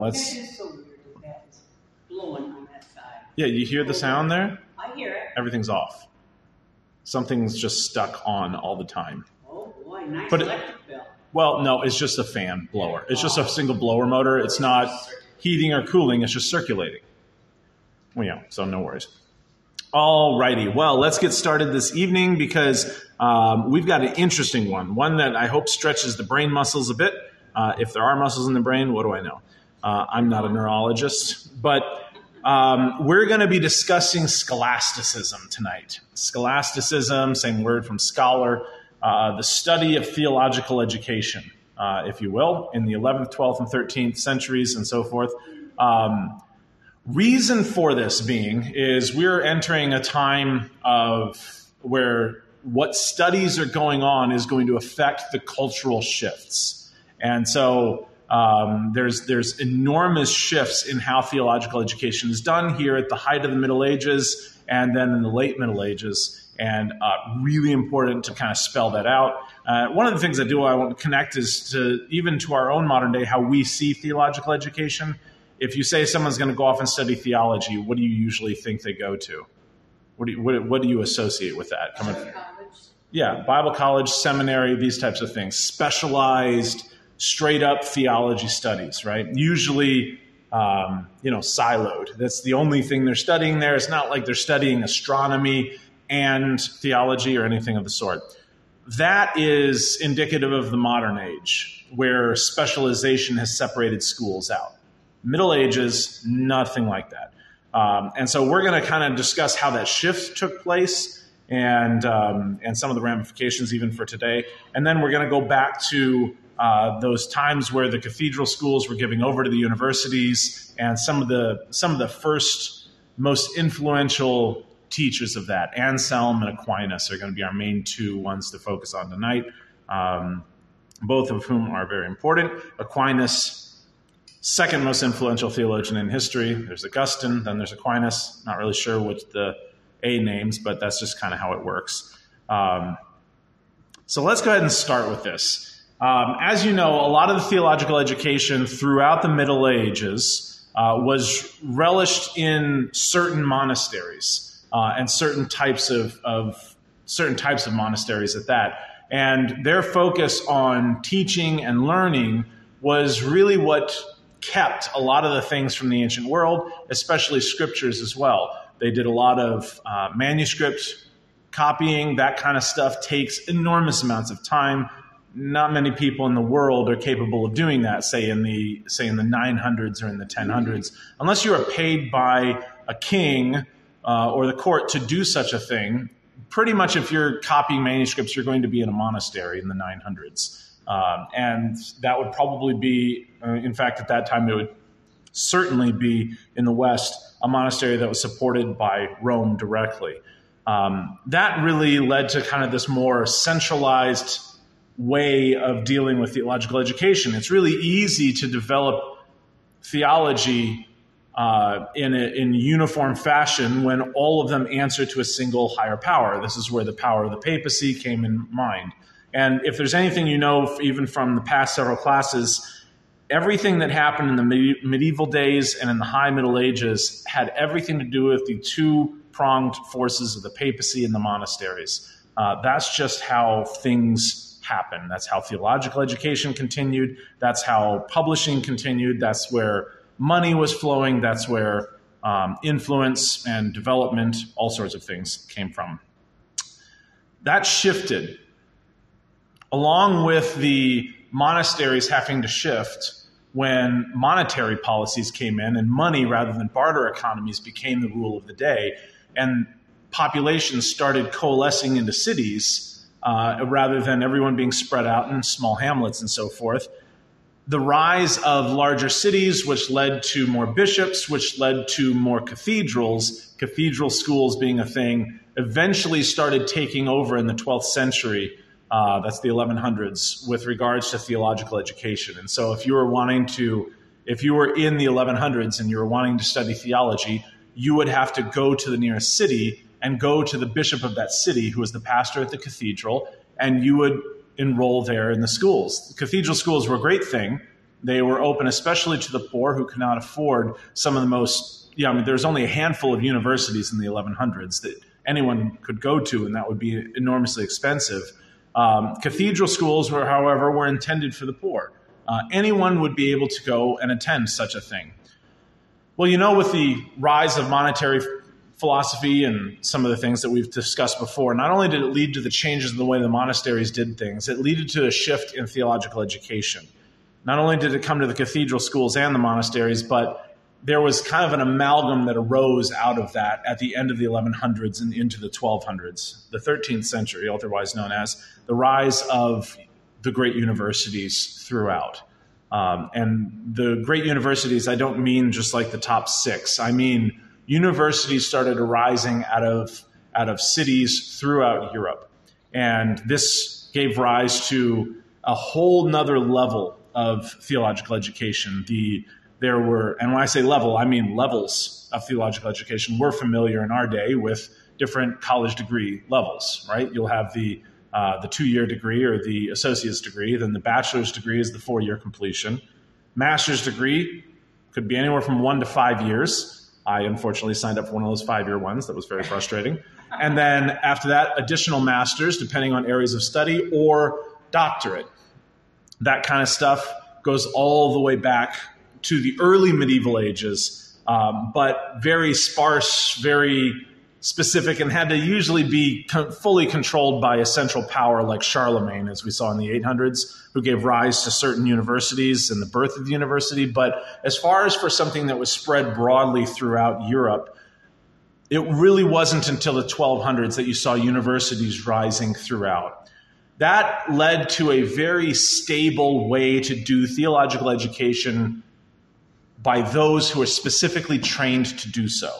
That is so weird that that's blowing on that side. Yeah, you hear the sound there? I hear it. Everything's off. Something's just stuck on all the time. Oh boy, nice But electric bill. Well, no, it's just a fan blower. It's just a single blower motor. It's not heating or cooling. It's just circulating. Well, yeah, so no worries. All righty. Well, let's get started this evening because we've got an interesting one that I hope stretches the brain muscles a bit. If there are muscles in the brain, what do I know? I'm not a neurologist, but we're going to be discussing scholasticism tonight. Scholasticism, same word from scholar, the study of theological education, if you will, in the 11th, 12th, and 13th centuries and so forth. Reason for this being is we're entering a time of where what studies are going on is going to affect the cultural shifts. And so there's enormous shifts in how theological education is done here at the height of the Middle Ages and then in the late Middle Ages, and really important to kind of spell that out. One of the things I want to connect is even to our own modern day, how we see theological education. If you say someone's going to go off and study theology, what do you usually think they go to? What do you associate with that? College. Yeah, Bible college, seminary, these types of things. Specialized, straight up theology studies, right? Usually, siloed. That's the only thing they're studying there. It's not like they're studying astronomy and theology or anything of the sort. That is indicative of the modern age, where specialization has separated schools out. Middle Ages, nothing like that. And so we're going to kind of discuss how that shift took place and some of the ramifications even for today. And then we're going to go back to those times where the cathedral schools were giving over to the universities, and some of the first, most influential teachers of that, Anselm and Aquinas, are going to be our main two ones to focus on tonight, both of whom are very important. Aquinas, second most influential theologian in history. There's Augustine, then there's Aquinas. Not really sure what the A names, but that's just kind of how it works. So let's go ahead and start with this. As you know, a lot of the theological education throughout the Middle Ages was relished in certain monasteries and certain types of monasteries at that. And their focus on teaching and learning was really what kept a lot of the things from the ancient world, especially scriptures as well. They did a lot of manuscript copying. That kind of stuff takes enormous amounts of time. Not many people in the world are capable of doing that, say in the 900s or in the 1000s, unless you are paid by a king or the court to do such a thing. Pretty much if you're copying manuscripts, you're going to be in a monastery in the 900s. And that would probably be, in fact, at that time, it would certainly be in the West, a monastery that was supported by Rome directly. That really led to kind of this more centralized way of dealing with theological education. It's really easy to develop theology in uniform fashion when all of them answer to a single higher power. This is where the power of the papacy came in mind. And if there's anything you know, even from the past several classes, everything that happened in the medieval days and in the high Middle Ages had everything to do with the two-pronged forces of the papacy and the monasteries. That's just how things happen. That's how theological education continued. That's how publishing continued. That's where money was flowing. That's where influence and development, all sorts of things came from. That shifted. Along with the monasteries having to shift when monetary policies came in and money rather than barter economies became the rule of the day, and populations started coalescing into cities rather than everyone being spread out in small hamlets and so forth. The rise of larger cities, which led to more bishops, which led to more cathedrals, cathedral schools being a thing, eventually started taking over in the 12th century. That's the 1100s with regards to theological education. And so if you were in the 1100s and you were wanting to study theology, you would have to go to the nearest city and go to the bishop of that city, who was the pastor at the cathedral, and you would enroll there in the schools. The cathedral schools were a great thing. They were open especially to the poor who could not afford some of the most, there's only a handful of universities in the 1100s that anyone could go to, and that would be enormously expensive. Cathedral schools, however, were intended for the poor. Anyone would be able to go and attend such a thing. Well, with the rise of monetary philosophy and some of the things that we've discussed before, not only did it lead to the changes in the way the monasteries did things, it led to a shift in theological education. Not only did it come to the cathedral schools and the monasteries, but there was kind of an amalgam that arose out of that at the end of the 1100s and into the 1200s, the 13th century, otherwise known as the rise of the great universities throughout. And the great universities, I don't mean just like the top 6. I mean universities started arising out of cities throughout Europe. And this gave rise to a whole nother level of theological education. There were, and when I say level, I mean levels of theological education. We're familiar in our day with different college degree levels, right? You'll have the 2-year degree or the associate's degree. Then the bachelor's degree is the 4-year completion. Master's degree could be anywhere from 1 to 5 years. I unfortunately signed up for one of those 5-year ones. That was very frustrating. And then after that, additional master's, depending on areas of study, or doctorate. That kind of stuff goes all the way back to the early medieval ages, but very sparse, very specific, and had to usually be fully controlled by a central power like Charlemagne, as we saw in the 800s, who gave rise to certain universities and the birth of the university. But as far as for something that was spread broadly throughout Europe, it really wasn't until the 1200s that you saw universities rising throughout. That led to a very stable way to do theological education by those who are specifically trained to do so.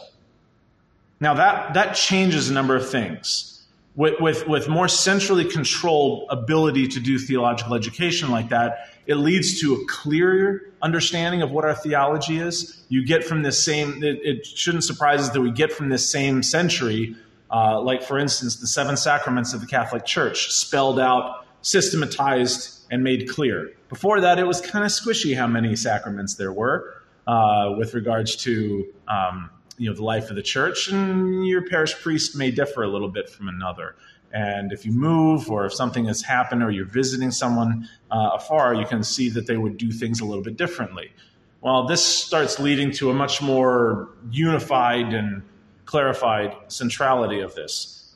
Now, that changes a number of things. With more centrally controlled ability to do theological education like that, it leads to a clearer understanding of what our theology is. You get from this it shouldn't surprise us that we get from this same century, like, for instance, the 7 sacraments of the Catholic Church, spelled out, systematized, and made clear. Before that, it was kind of squishy how many sacraments there were with regards to the life of the church, and your parish priest may differ a little bit from another. And if you move, or if something has happened, or you're visiting someone afar, you can see that they would do things a little bit differently. Well, this starts leading to a much more unified and clarified centrality of this.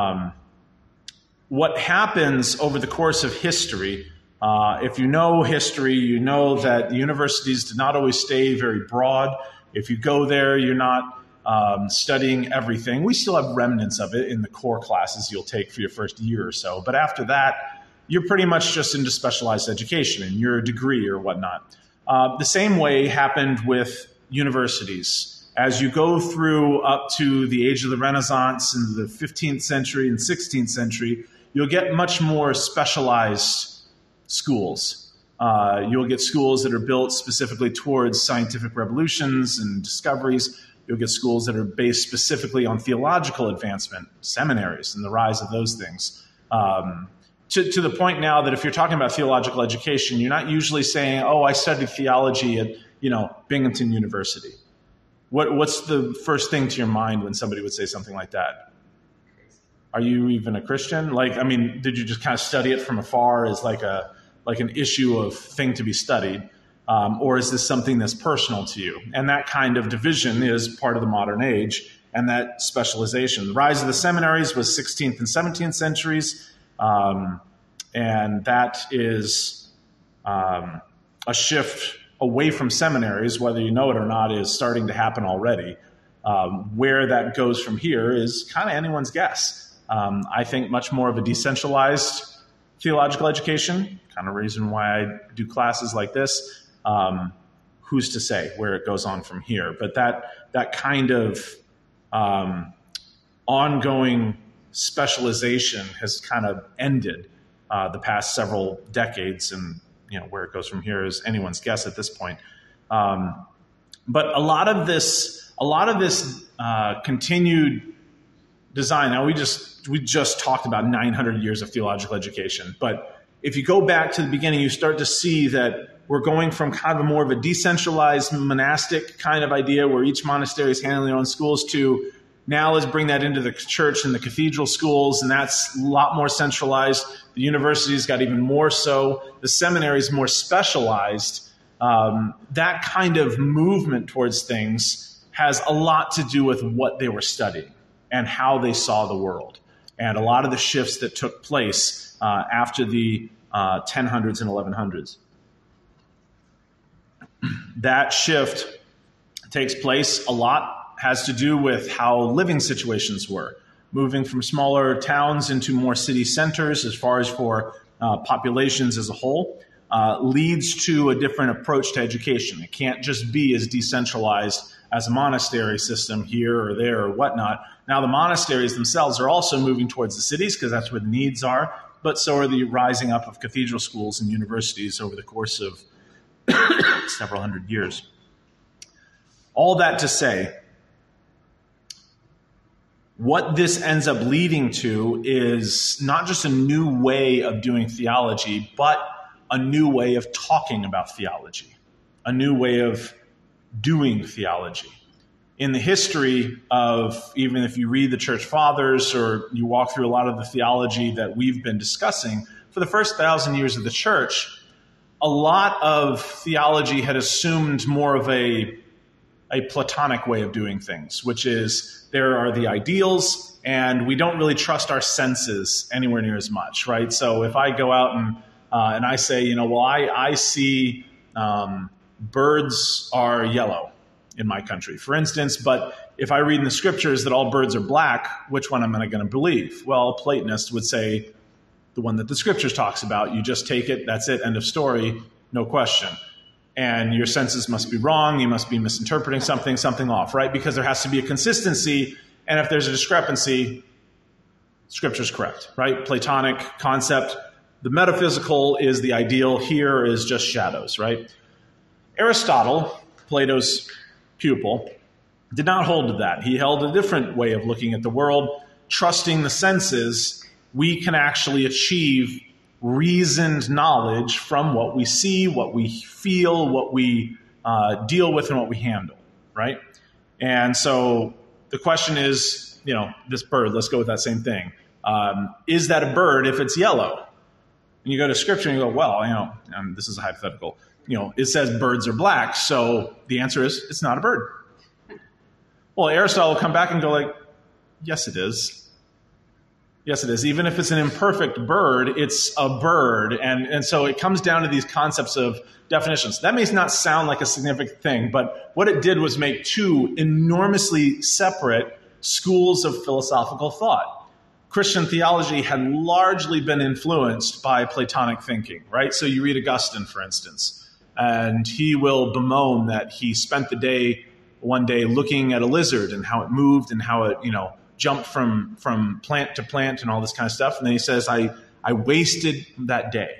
What happens over the course of history, if you know history, you know that the universities did not always stay very broad. If you go there, you're not studying everything. We still have remnants of it in the core classes you'll take for your first year or so. But after that, you're pretty much just into specialized education and your degree or whatnot. The same way happened with universities. As you go through up to the age of the Renaissance in the 15th century and 16th century, you'll get much more specialized schools. You'll get schools that are built specifically towards scientific revolutions and discoveries. You'll get schools that are based specifically on theological advancement, seminaries, and the rise of those things. To the point now that if you're talking about theological education, you're not usually saying, oh, I studied theology at Binghamton University. What's the first thing to your mind when somebody would say something like that? Are you even a Christian? Did you just kind of study it from afar as like an issue of thing to be studied? Or is this something that's personal to you? And that kind of division is part of the modern age, and that specialization. The rise of the seminaries was 16th and 17th centuries, and that is a shift away from seminaries, whether you know it or not, is starting to happen already. Where that goes from here is kind of anyone's guess. I think much more of a decentralized theological education, kind of reason why I do classes like this. Who's to say where it goes on from here? But that kind of ongoing specialization has kind of ended the past several decades, and where it goes from here is anyone's guess at this point. But a lot of this continued design. Now we just talked about 900 years of theological education, but if you go back to the beginning, you start to see that we're going from kind of more of a decentralized monastic kind of idea where each monastery is handling their own schools to now let's bring that into the church and the cathedral schools, and that's a lot more centralized. The universities got even more so. The seminary is more specialized. That kind of movement towards things has a lot to do with what they were studying and how they saw the world. And a lot of the shifts that took place after the 1000s and 1100s. That shift takes place a lot, has to do with how living situations were. Moving from smaller towns into more city centers as far as for populations as a whole leads to a different approach to education. It can't just be as decentralized as a monastery system here or there or whatnot. Now the monasteries themselves are also moving towards the cities because that's where the needs are, but so are the rising up of cathedral schools and universities over the course of several hundred years. All that to say, what this ends up leading to is not just a new way of doing theology, but a new way of talking about theology, a new way of doing theology. In the history of, even if you read the church fathers or you walk through a lot of the theology that we've been discussing, for the first 1,000 years of the church, a lot of theology had assumed more of a Platonic way of doing things, which is there are the ideals, and we don't really trust our senses anywhere near as much, right? So if I go out and I say, I see birds are yellow in my country, for instance, but if I read in the scriptures that all birds are black, which one am I going to believe? Well, a Platonist would say the one that the scriptures talks about. You just take it, that's it, end of story, no question. And your senses must be wrong, you must be misinterpreting something off, right? Because there has to be a consistency, and if there's a discrepancy, scripture's correct, right? Platonic concept. The metaphysical is the ideal, here is just shadows, right? Aristotle, Plato's pupil, did not hold to that. He held a different way of looking at the world. Trusting the senses, we can actually achieve reasoned knowledge from what we see, what we feel, what we deal with, and what we handle, right? And so the question is, this bird, let's go with that same thing. Is that a bird if it's yellow? And you go to scripture and you go, well, and this is a hypothetical, it says birds are black, so the answer is it's not a bird. Well, Aristotle will come back and go like, yes, it is. Yes, it is. Even if it's an imperfect bird, it's a bird. And so it comes down to these concepts of definitions. That may not sound like a significant thing, but what it did was make two enormously separate schools of philosophical thought. Christian theology had largely been influenced by Platonic thinking, right? So you read Augustine, for instance, and he will bemoan that he spent the day one day looking at a lizard and how it moved and how it, jumped from plant to plant and all this kind of stuff. And then he says, I wasted that day.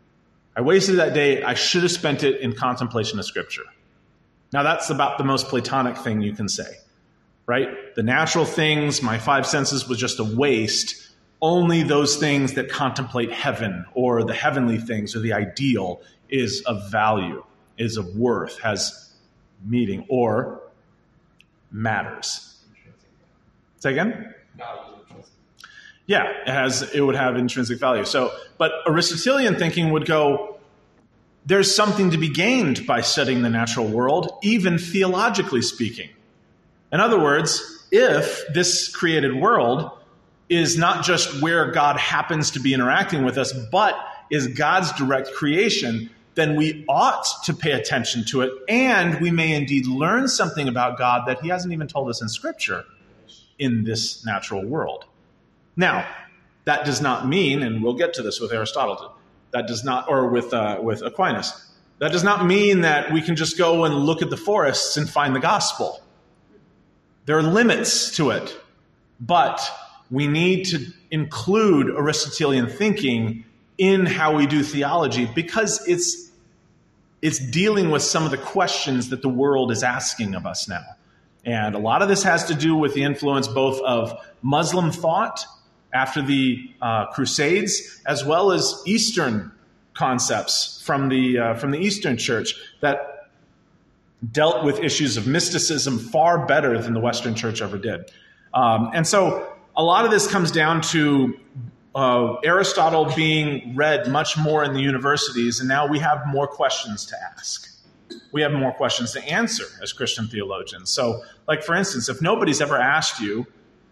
I should have spent it in contemplation of Scripture. Now that's about the most Platonic thing you can say, right? The natural things, my five senses was just a waste. Only those things that contemplate heaven or the heavenly things or the ideal is of value, is of worth, has meaning, or matters. Say again? Yeah, it would have intrinsic value. But Aristotelian thinking would go, there's something to be gained by studying the natural world, even theologically speaking. In other words, if this created world is not just where God happens to be interacting with us, but is God's direct creation, then we ought to pay attention to it, and we may indeed learn something about God that he hasn't even told us in Scripture in this natural world. Now, that does not mean, and we'll get to this with Aristotle, that does not, or with Aquinas, that does not mean that we can just go and look at the forests and find the gospel. There are limits to it, but we need to include Aristotelian thinking in how we do theology because it's dealing with some of the questions that the world is asking of us now. And a lot of this has to do with the influence both of Muslim thought after the Crusades, as well as Eastern concepts from the Eastern Church that dealt with issues of mysticism far better than the Western Church ever did. And so a lot of this comes down to Aristotle being read much more in the universities, and now we have more questions to ask. We have more questions to answer as Christian theologians. So, like, for instance, if nobody's ever asked you,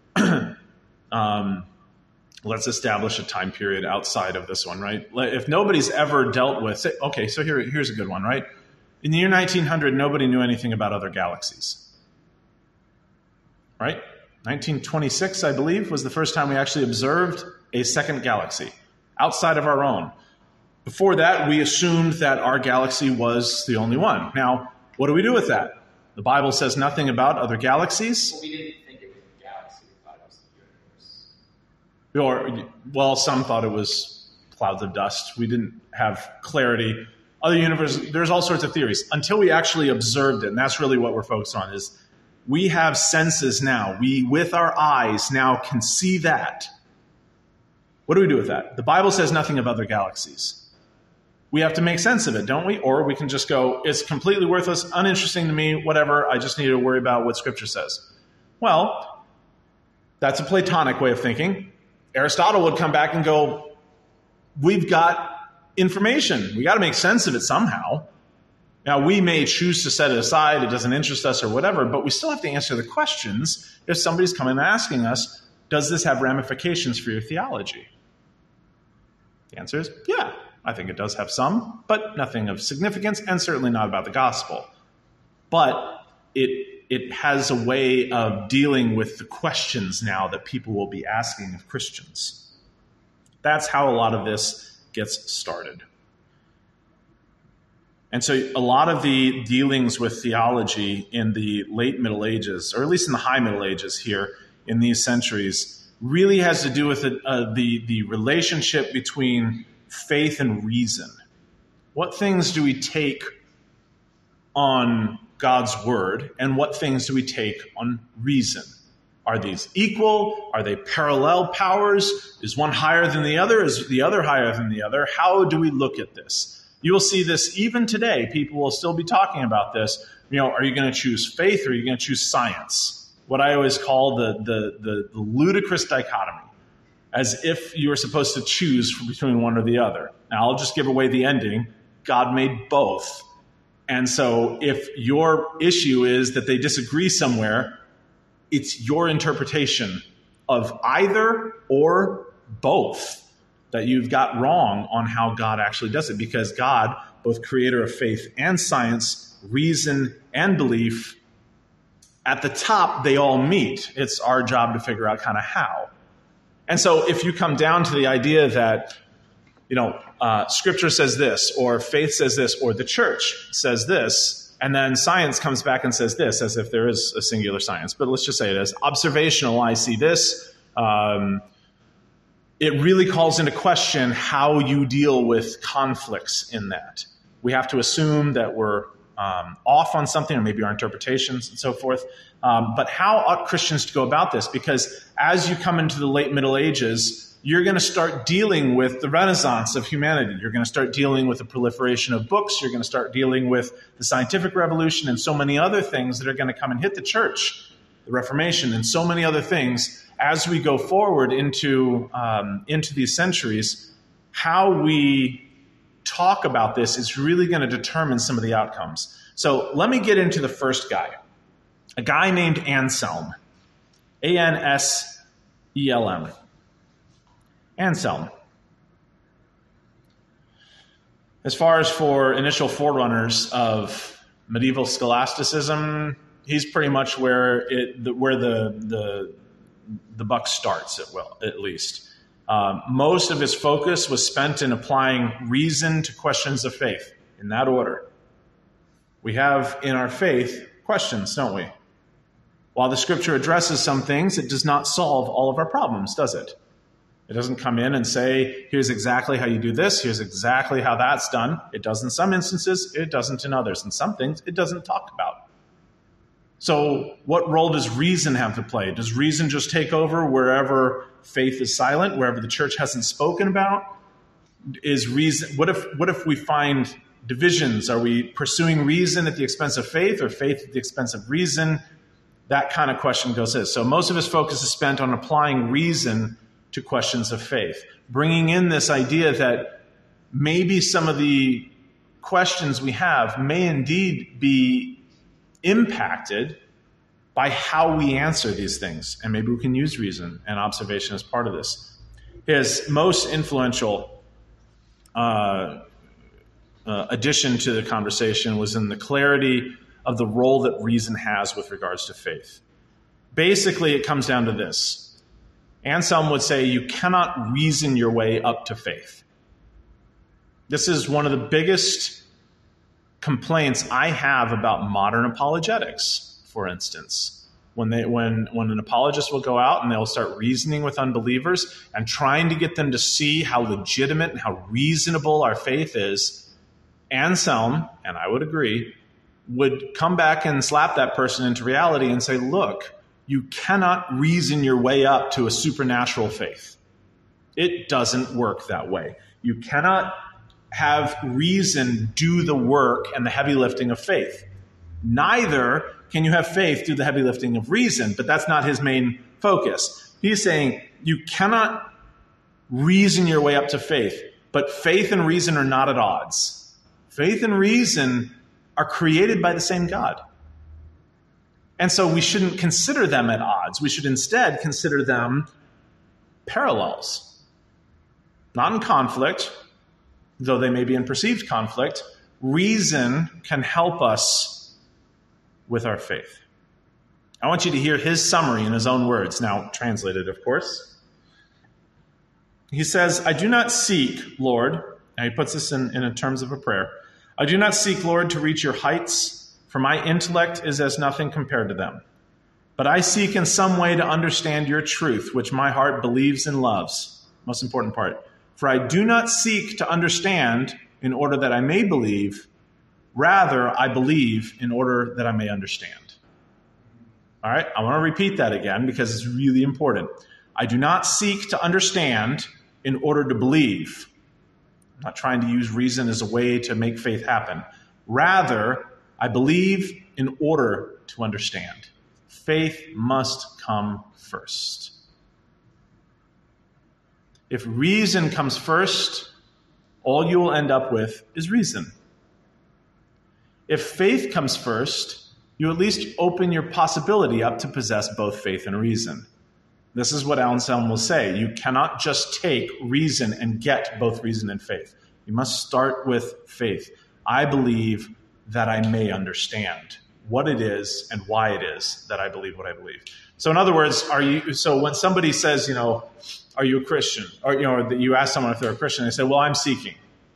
let's establish a time period outside of this one, right? If nobody's ever dealt with, say, okay, so here's a good one, right? In the year 1900, nobody knew anything about other galaxies, right? 1926, I believe, was the first time we actually observed a second galaxy outside of our own. Before that, we assumed that our galaxy was the only one. Now, what do we do with that? The Bible says nothing about other galaxies. Well, we didn't think it was a galaxy. We thought it was the universe. Well, some thought it was clouds of dust. We didn't have clarity. Other universes, there's all sorts of theories. Until we actually observed it, and that's really what we're focused on, is we have senses now. We, with our eyes, now can see that. What do we do with that? The Bible says nothing of other galaxies. We have to make sense of it, don't we? Or we can just go, it's completely worthless, uninteresting to me, whatever, I just need to worry about what Scripture says. Well, that's a Platonic way of thinking. Aristotle would come back and go, we've got information. We got to make sense of it somehow. Now, we may choose to set it aside, it doesn't interest us or whatever, but we still have to answer the questions if somebody's coming and asking us, does this have ramifications for your theology? The answer is, yeah. I think it does have some, but nothing of significance, and certainly not about the gospel. But it has a way of dealing with the questions now that people will be asking of Christians. That's how a lot of this gets started. And so a lot of the dealings with theology in the late Middle Ages, or at least in the high Middle Ages here in these centuries, really has to do with the relationship between faith and reason. What things do we take on God's word, and what things do we take on reason? Are these equal? Are they parallel powers? Is one higher than the other? Is the other higher than the other? How do we look at this? You will see this even today. People will still be talking about this. Are you going to choose faith or are you going to choose science? What I always call the ludicrous dichotomy. As if you were supposed to choose between one or the other. Now, I'll just give away the ending. God made both. And so if your issue is that they disagree somewhere, it's your interpretation of either or both that you've got wrong on how God actually does it. Because God, both creator of faith and science, reason and belief, at the top, they all meet. It's our job to figure out kind of how. And so if you come down to the idea that, Scripture says this, or faith says this, or the church says this, and then science comes back and says this, as if there is a singular science, but let's just say it is observational, I see this, it really calls into question how you deal with conflicts in that. We have to assume that we're off on something, or maybe our interpretations and so forth. But how ought Christians to go about this? Because as you come into the late Middle Ages, you're going to start dealing with the Renaissance of humanity. You're going to start dealing with the proliferation of books. You're going to start dealing with the scientific revolution and so many other things that are going to come and hit the church, the Reformation, and so many other things. As we go forward into these centuries, how we talk about this is really going to determine some of the outcomes. So let me get into the first guy, a guy named Anselm, Anselm. Anselm. As far as for initial forerunners of medieval scholasticism, he's pretty much where the buck starts, at least. Most of his focus was spent in applying reason to questions of faith, in that order. We have in our faith questions, don't we? While the Scripture addresses some things, it does not solve all of our problems, does it? It doesn't come in and say, here's exactly how you do this, here's exactly how that's done. It does in some instances, it doesn't in others. And some things it doesn't talk about. So what role does reason have to play? Does reason just take over wherever faith is silent, wherever the church hasn't spoken about? Is reason, what if we find divisions? Are we pursuing reason at the expense of faith, or faith at the expense of reason? That kind of question goes in. So most of his focus is spent on applying reason to questions of faith, bringing in this idea that maybe some of the questions we have may indeed be impacted by how we answer these things. And maybe we can use reason and observation as part of this. His most influential addition to the conversation was in the clarity of the role that reason has with regards to faith. Basically, it comes down to this. Anselm would say you cannot reason your way up to faith. This is one of the biggest complaints I have about modern apologetics, for instance. When an apologist will go out and they'll start reasoning with unbelievers and trying to get them to see how legitimate and how reasonable our faith is, Anselm, and I would agree, would come back and slap that person into reality and say, look, you cannot reason your way up to a supernatural faith. It doesn't work that way. You cannot have reason do the work and the heavy lifting of faith. Neither can you have faith do the heavy lifting of reason, but that's not his main focus. He's saying you cannot reason your way up to faith, but faith and reason are not at odds. Faith and reason are created by the same God. And so we shouldn't consider them at odds. We should instead consider them parallels. Not in conflict, though they may be in perceived conflict. Reason can help us with our faith. I want you to hear his summary in his own words, now translated, of course. He says, I do not seek, Lord, and he puts this in terms of a prayer, I do not seek, Lord, to reach your heights, for my intellect is as nothing compared to them. But I seek in some way to understand your truth, which my heart believes and loves. Most important part. For I do not seek to understand in order that I may believe. Rather, I believe in order that I may understand. All right, I want to repeat that again because it's really important. I do not seek to understand in order to believe. I'm not trying to use reason as a way to make faith happen. Rather, I believe in order to understand. Faith must come first. If reason comes first, all you will end up with is reason. If faith comes first, you at least open your possibility up to possess both faith and reason. This is what Anselm will say. You cannot just take reason and get both reason and faith. You must start with faith. I believe that I may understand what it is and why it is that I believe what I believe. So in other words, so when somebody says, are you a Christian? Or, you ask someone if they're a Christian, they say, well, I'm seeking.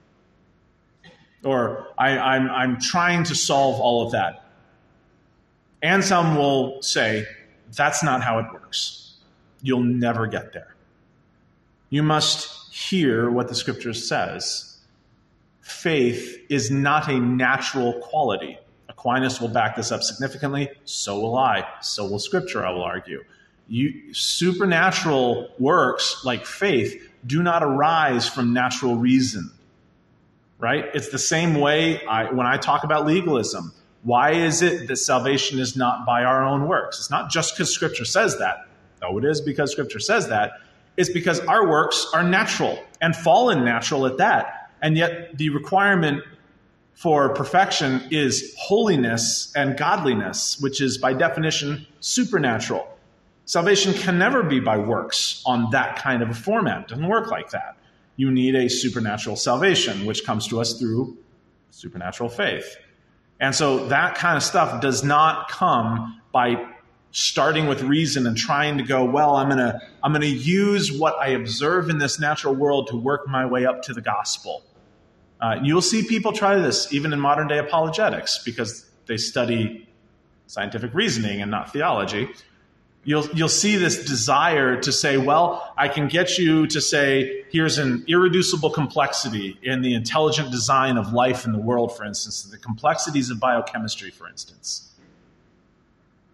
Or I'm trying to solve all of that. Anselm will say, that's not how it works. You'll never get there. You must hear what the scripture says. Faith is not a natural quality. Aquinas will back this up significantly. So will I. So will scripture, I will argue. Supernatural works like faith do not arise from natural reason. Right? It's the same way when I talk about legalism. Why is it that salvation is not by our own works? It's not just because Scripture says that. Though it is because Scripture says that. It's because our works are natural and fallen natural at that. And yet the requirement for perfection is holiness and godliness, which is by definition supernatural. Salvation can never be by works on that kind of a format. It doesn't work like that. You need a supernatural salvation, which comes to us through supernatural faith. And so that kind of stuff does not come by starting with reason and trying to go, well, I'm going to use what I observe in this natural world to work my way up to the gospel. You'll see people try this even in modern day apologetics because they study scientific reasoning and not theology. You'll see this desire to say, well, I can get you to say, here's an irreducible complexity in the intelligent design of life in the world, for instance, the complexities of biochemistry, for instance.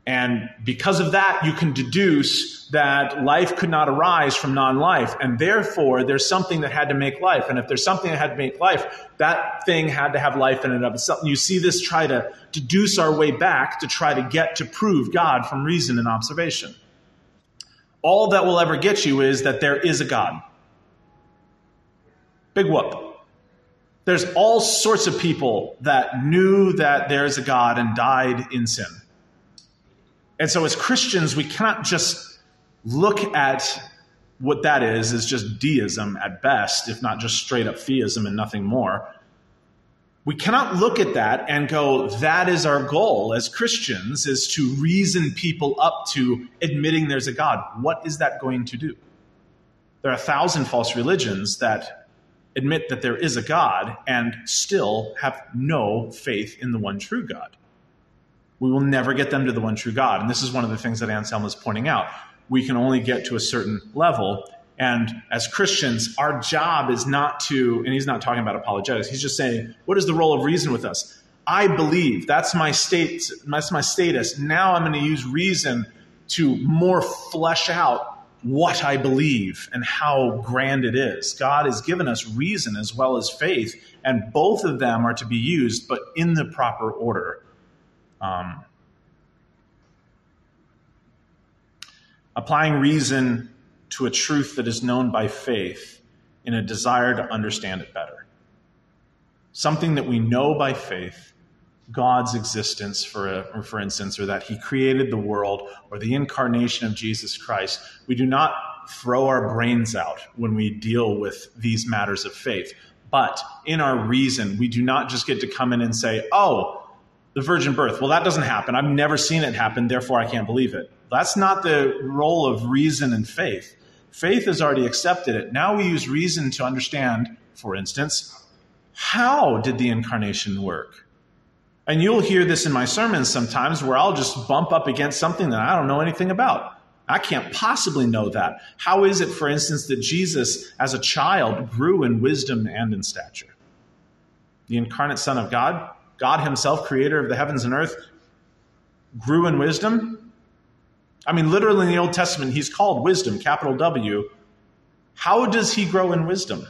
And because of that, you can deduce that life could not arise from non-life. And therefore, there's something that had to make life. And if there's something that had to make life, that thing had to have life in and of itself. You see this try to deduce our way back to try to get to prove God from reason and observation. All that will ever get you is that there is a God. Big whoop. There's all sorts of people that knew that there's a God and died in sin. And so as Christians, we cannot just look at what that is as just deism at best, if not just straight up theism and nothing more. We cannot look at that and go, that is our goal as Christians, is to reason people up to admitting there's a God. What is that going to do? There are 1,000 false religions that admit that there is a God and still have no faith in the one true God. We will never get them to the one true God. And this is one of the things that Anselm is pointing out. We can only get to a certain level. And as Christians, our job is not to, and he's not talking about apologetics, he's just saying, what is the role of reason with us? I believe, that's my status. Now I'm going to use reason to more flesh out what I believe and how grand it is. God has given us reason as well as faith, and both of them are to be used, but in the proper order. Applying reason to a truth that is known by faith in a desire to understand it better. Something that we know by faith, God's existence, for instance, or that he created the world, or the incarnation of Jesus Christ. We do not throw our brains out when we deal with these matters of faith. But in our reason, we do not just get to come in and say, oh, the virgin birth, well, that doesn't happen. I've never seen it happen, therefore I can't believe it. That's not the role of reason and faith. Faith has already accepted it. Now we use reason to understand, for instance, how did the incarnation work? And you'll hear this in my sermons sometimes where I'll just bump up against something that I don't know anything about. I can't possibly know that. How is it, for instance, that Jesus, as a child, grew in wisdom and in stature? The incarnate Son of God, God himself, creator of the heavens and earth, grew in wisdom? I mean, literally in the Old Testament, he's called wisdom, capital W. How does he grow in wisdom?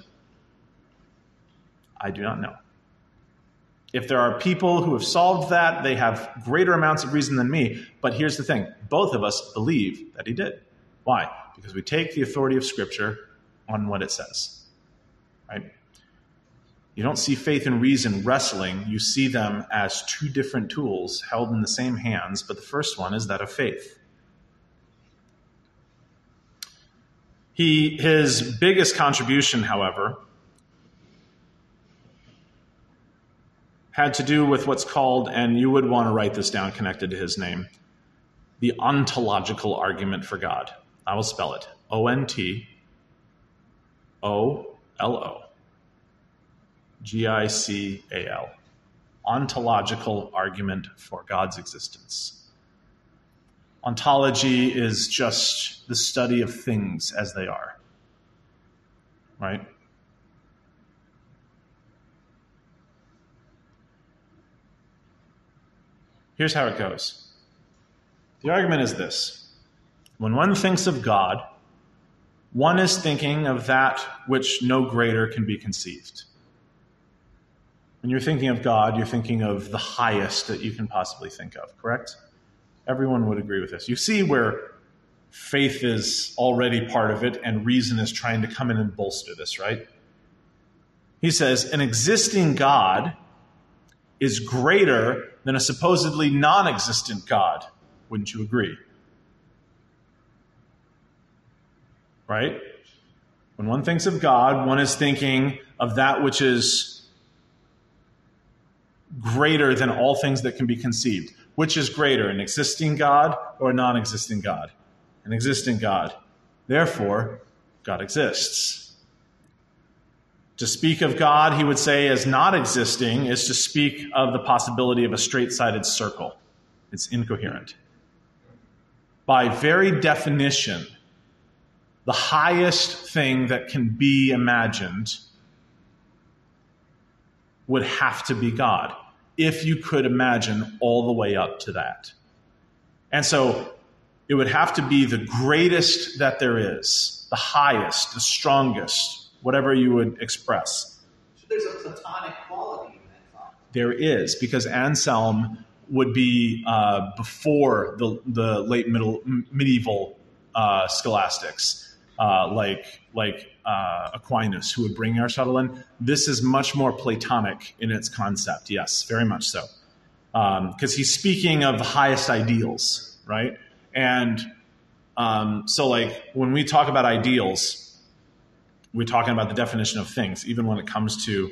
I do not know. If there are people who have solved that, they have greater amounts of reason than me. But here's the thing. Both of us believe that he did. Why? Because we take the authority of Scripture on what it says. Right? You don't see faith and reason wrestling. You see them as two different tools held in the same hands, but the first one is that of faith. His biggest contribution, however, had to do with what's called, and you would want to write this down connected to his name, the ontological argument for God. I will spell it. ONTOLOGICAL. Ontological argument for God's existence. Ontology is just the study of things as they are. Right? Here's how it goes. The argument is this. When one thinks of God, one is thinking of that which no greater can be conceived. When you're thinking of God, you're thinking of the highest that you can possibly think of, correct? Everyone would agree with this. You see where faith is already part of it and reason is trying to come in and bolster this, right? He says, an existing God is greater than a supposedly non-existent God. Wouldn't you agree? Right? When one thinks of God, one is thinking of that which is greater than all things that can be conceived. Which is greater, an existing God or a non-existing God? An existing God. Therefore, God exists. To speak of God, he would say, as not existing, is to speak of the possibility of a straight-sided circle. It's incoherent. By very definition, the highest thing that can be imagined would have to be God, if you could imagine all the way up to that. And so it would have to be the greatest that there is, the highest, the strongest, whatever you would express. So there's a Platonic quality in that thought. There is, because Anselm would be before the late medieval scholastics, like Aquinas, who would bring Aristotle in. This is much more Platonic in its concept. Yes, very much so, because he's speaking of the highest ideals, right? And so, like, when we talk about ideals, we're talking about the definition of things, even when it comes to.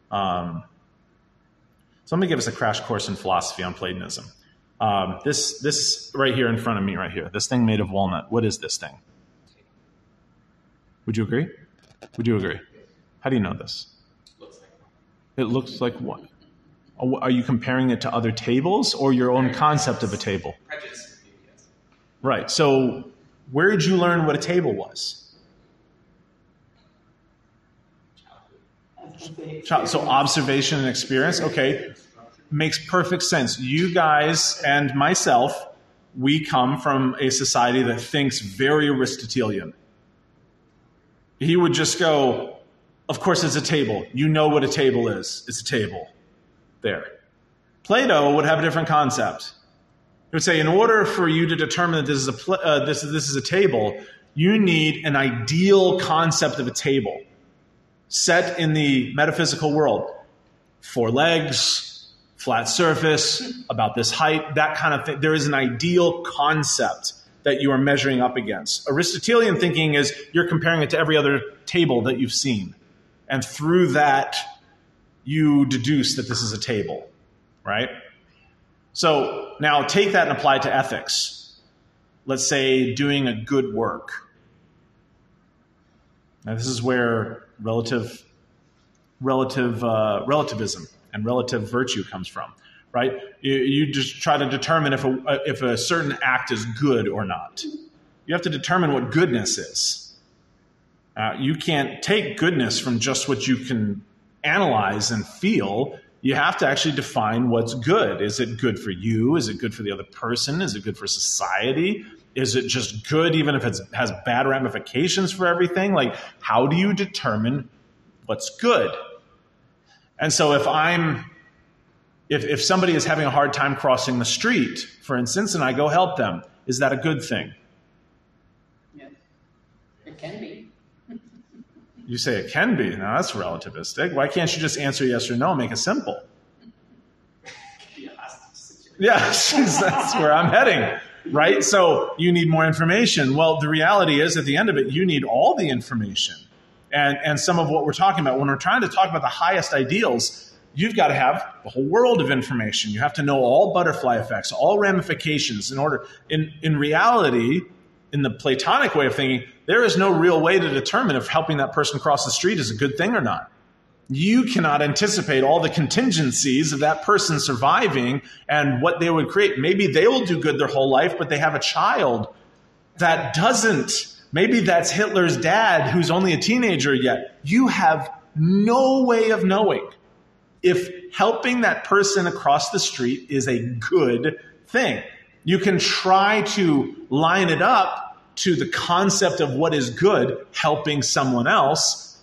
So let me give us a crash course in philosophy on Platonism. This right here in front of me, right here, this thing made of walnut. What is this thing? Would you agree? Would you agree? How do you know this? Looks like It looks like what? Are you comparing it to other tables or your own concept of a table? prejudice review, yes. Right. So where did you learn what a table was? So observation and experience. Okay. Makes perfect sense. You guys and myself, we come from a society that thinks very Aristotelian. He would just go, of course it's a table. You know what a table is. It's a table. There. Plato would have a different concept. He would say, in order for you to determine that this is a table, you need an ideal concept of a table set in the metaphysical world. 4 legs, flat surface, about this height, that kind of thing. There is an ideal concept that you are measuring up against. Aristotelian thinking is you're comparing it to every other table that you've seen. And through that, you deduce that this is a table, right? So now take that and apply it to ethics. Let's say doing a good work. Now this is where relativism and relative virtue comes from, right? You just try to determine if a certain act is good or not. You have to determine what goodness is. You can't take goodness from just what you can analyze and feel. You have to actually define what's good. Is it good for you? Is it good for the other person? Is it good for society? Is it just good even if it has bad ramifications for everything? Like, how do you determine what's good? And so if somebody is having a hard time crossing the street, for instance, and I go help them, is that a good thing? Yes, it can be. You say it can be. Now that's relativistic. Why can't you just answer yes or no and make it simple? Yeah, that's where I'm heading, right? So you need more information. Well, the reality is at the end of it, you need all the information. And some of what we're talking about, when we're trying to talk about the highest ideals, you've got to have the whole world of information. You have to know all butterfly effects, all ramifications in reality, in the Platonic way of thinking, there is no real way to determine if helping that person cross the street is a good thing or not. You cannot anticipate all the contingencies of that person surviving and what they would create. Maybe they will do good their whole life, but they have a child that doesn't. Maybe that's Hitler's dad who's only a teenager yet. You have no way of knowing if helping that person across the street is a good thing. You can try to line it up to the concept of what is good, helping someone else,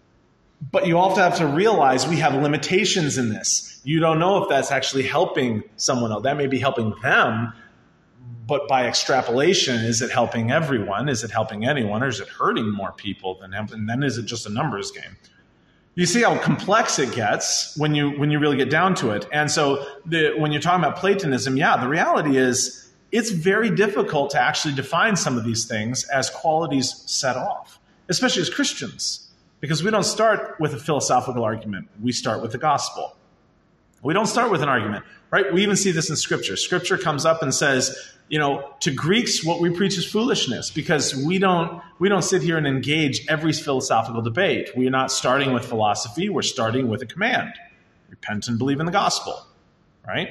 but you also have to realize we have limitations in this. You don't know if that's actually helping someone else. That may be helping them, but by extrapolation, is it helping everyone? Is it helping anyone? Or is it hurting more people than him? And then is it just a numbers game? You see how complex it gets when you really get down to it. And so when you're talking about Platonism, the reality is it's very difficult to actually define some of these things as qualities set off, especially as Christians, because we don't start with a philosophical argument. We start with the gospel. We don't start with an argument, right? We even see this in Scripture. Scripture comes up and says, to Greeks, what we preach is foolishness, because we don't sit here and engage every philosophical debate. We're not starting with philosophy. We're starting with a command. Repent and believe in the gospel, right?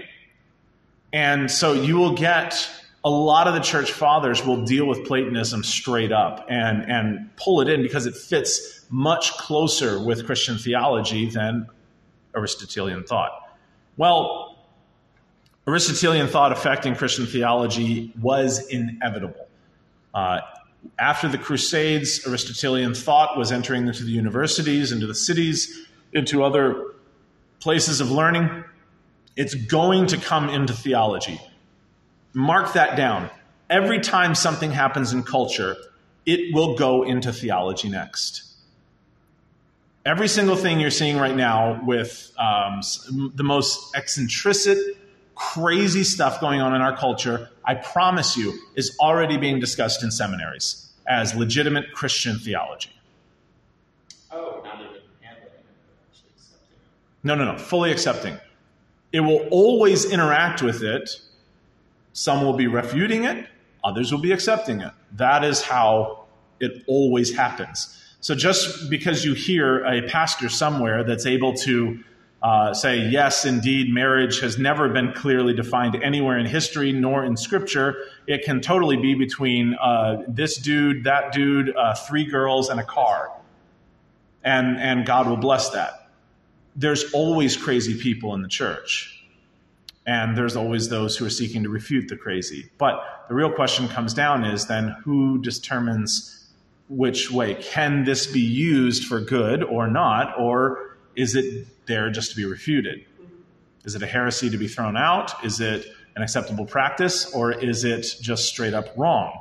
And so you will get a lot of the church fathers will deal with Platonism straight up and pull it in because it fits much closer with Christian theology than Aristotelian thought. Well, Aristotelian thought affecting Christian theology was inevitable. After the Crusades, Aristotelian thought was entering into the universities, into the cities, into other places of learning. It's going to come into theology. Mark that down. Every time something happens in culture, it will go into theology next. Every single thing you're seeing right now with the most eccentric, crazy stuff going on in our culture, I promise you, is already being discussed in seminaries as legitimate Christian theology. Oh, not even handling it, but actually accepting it. No, fully accepting. It will always interact with it. Some will be refuting it, others will be accepting it. That is how it always happens. So just because you hear a pastor somewhere that's able to say, yes, indeed, marriage has never been clearly defined anywhere in history nor in Scripture, it can totally be between this dude, that dude, 3 girls, and a car. And God will bless that. There's always crazy people in the church. And there's always those who are seeking to refute the crazy. But the real question comes down is then who determines which way? Can this be used for good or not? Or is it there just to be refuted? Is it a heresy to be thrown out? Is it an acceptable practice? Or is it just straight up wrong?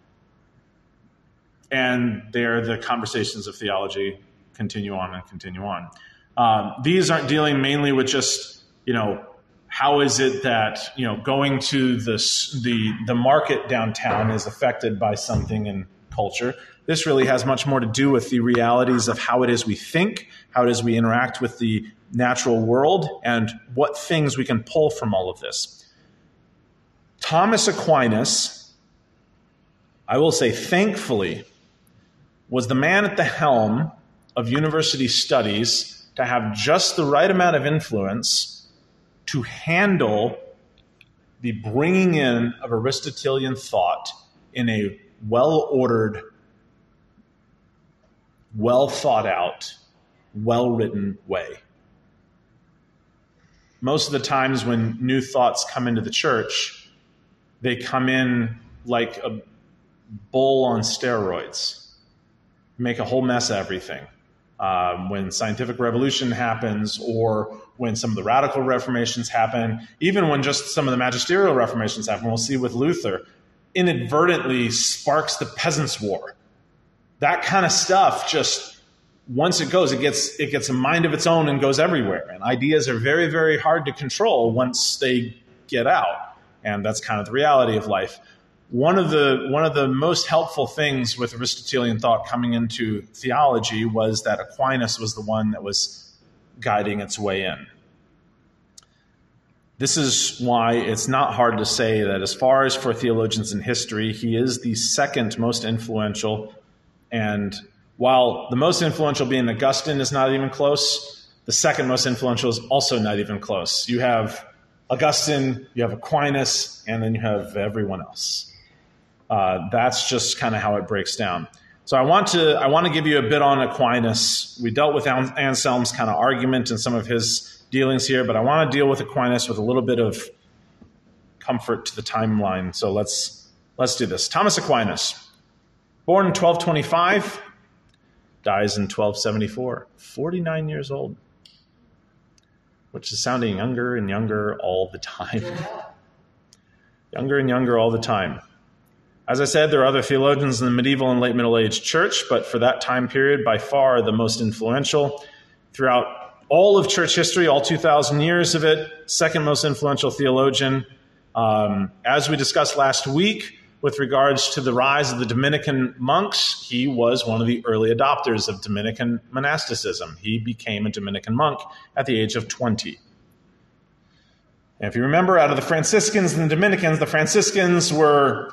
And there the conversations of theology continue on and continue on. These aren't dealing mainly with just, how is it that, going to the market downtown is affected by something in culture. This really has much more to do with the realities of how it is we think, how it is we interact with the natural world, and what things we can pull from all of this. Thomas Aquinas, I will say thankfully, was the man at the helm of university studies to have just the right amount of influence to handle the bringing in of Aristotelian thought in a well-ordered, well-thought-out, well-written way. Most of the times when new thoughts come into the church, they come in like a bull on steroids, make a whole mess of everything. When scientific revolution happens, or when some of the radical reformations happen, even when just some of the magisterial reformations happen, we'll see with Luther, inadvertently sparks the Peasants' War. That kind of stuff just, once it goes, it gets a mind of its own and goes everywhere. And ideas are very, very hard to control once they get out. And that's kind of the reality of life. One of the most helpful things with Aristotelian thought coming into theology was that Aquinas was the one that was guiding its way in. This is why it's not hard to say that as far as for theologians in history, he is the second most influential. And while the most influential being Augustine is not even close, the second most influential is also not even close. You have Augustine, you have Aquinas, and then you have everyone else. That's just kind of how it breaks down. So I want to give you a bit on Aquinas. We dealt with Anselm's kind of argument and some of his dealings here, but I want to deal with Aquinas with a little bit of comfort to the timeline. So let's do this. Thomas Aquinas, born in 1225, dies in 1274, 49 years old, which is sounding younger and younger all the time. Younger and younger all the time. As I said, there are other theologians in the medieval and late Middle Age church, but for that time period, by far the most influential. Throughout all of church history, all 2,000 years of it, second most influential theologian. As we discussed last week, with regards to the rise of the Dominican monks, he was one of the early adopters of Dominican monasticism. He became a Dominican monk at the age of 20. And if you remember, out of the Franciscans and the Dominicans, the Franciscans were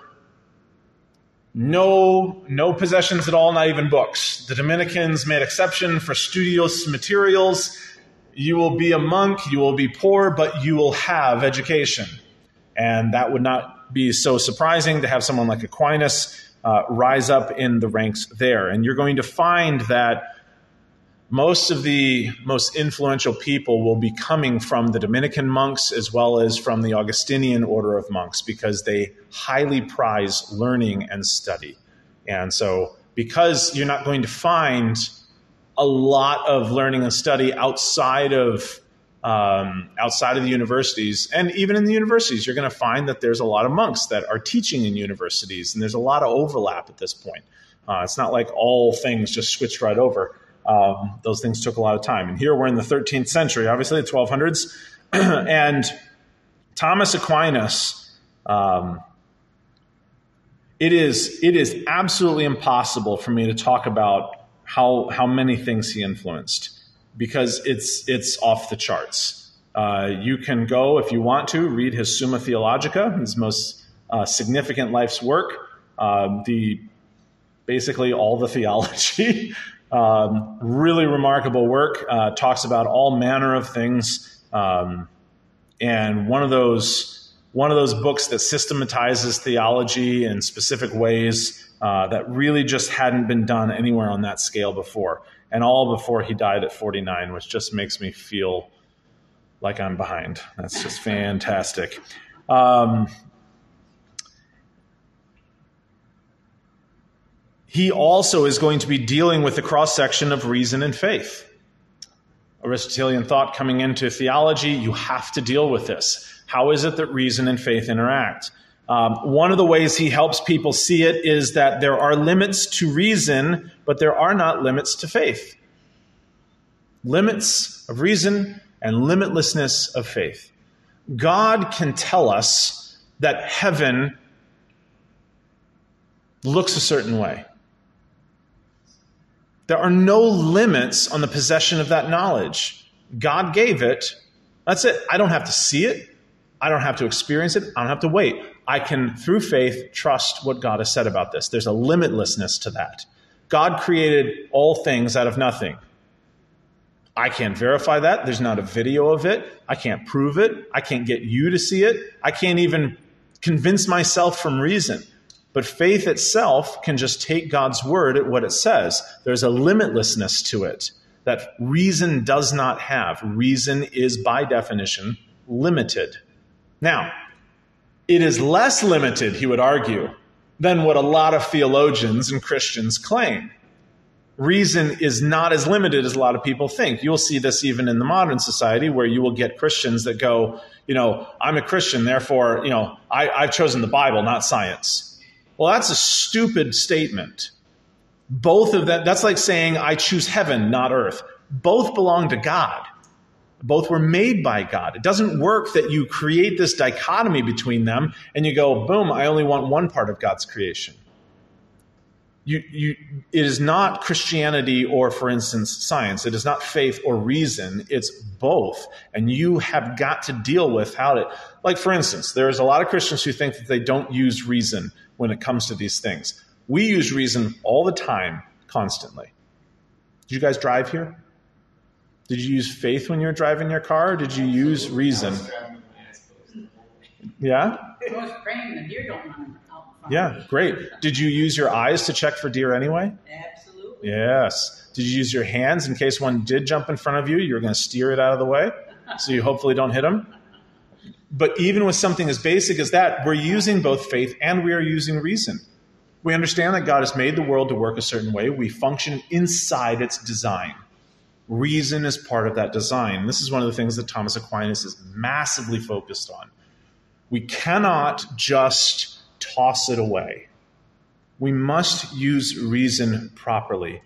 no possessions at all, not even books. The Dominicans made exception for studious materials. You will be a monk, you will be poor, but you will have education. And that would not be so surprising to have someone like Aquinas rise up in the ranks there. And you're going to find that most of the most influential people will be coming from the Dominican monks as well as from the Augustinian order of monks, because they highly prize learning and study. And so because you're not going to find a lot of learning and study outside of the universities, and even in the universities, you're going to find that there's a lot of monks that are teaching in universities, and there's a lot of overlap at this point. It's not like all things just switched right over. Those things took a lot of time. And here we're in the 13th century, obviously the 1200s. And Thomas Aquinas, it is absolutely impossible for me to talk about how many things he influenced, because it's off the charts. You can go, if you want to, read his Summa Theologica, his most significant life's work, basically all the theology. Really remarkable work, talks about all manner of things, and one of those books that systematizes theology in specific ways that really just hadn't been done anywhere on that scale before, and all before he died at 49, which just makes me feel like I'm behind. That's just fantastic. He also is going to be dealing with the cross-section of reason and faith. Aristotelian thought coming into theology, you have to deal with this. How is it that reason and faith interact? One of the ways he helps people see it is that there are limits to reason, but there are not limits to faith. Limits of reason and limitlessness of faith. God can tell us that heaven looks a certain way. There are no limits on the possession of that knowledge. God gave it. That's it. I don't have to see it. I don't have to experience it. I don't have to wait. I can, through faith, trust what God has said about this. There's a limitlessness to that. God created all things out of nothing. I can't verify that. There's not a video of it. I can't prove it. I can't get you to see it. I can't even convince myself from reason. But faith itself can just take God's word at what it says. There's a limitlessness to it that reason does not have. Reason is, by definition, limited. Now, it is less limited, he would argue, than what a lot of theologians and Christians claim. Reason is not as limited as a lot of people think. You'll see this even in the modern society, where you will get Christians that go, I'm a Christian, therefore, I've chosen the Bible, not science. Well, that's a stupid statement. Both of that, that's like saying, I choose heaven, not earth. Both belong to God. Both were made by God. It doesn't work that you create this dichotomy between them and you go, boom, I only want one part of God's creation. It is not Christianity or, for instance, science. It is not faith or reason. It's both. And you have got to deal with how to, like, for instance, there's a lot of Christians who think that they don't use reason when it comes to these things. We use reason all the time, constantly. Did you guys drive here? Did you use faith when you were driving your car, or did you use reason? Yeah? I was praying the deer don't run out. Yeah, great. Did you use your eyes to check for deer anyway? Absolutely. Yes. Did you use your hands in case one did jump in front of you? You were going to steer it out of the way so you hopefully don't hit them? But even with something as basic as that, we're using both faith and we are using reason. We understand that God has made the world to work a certain way. We function inside its design. Reason is part of that design. This is one of the things that Thomas Aquinas is massively focused on. We cannot just toss it away. We must use reason properly.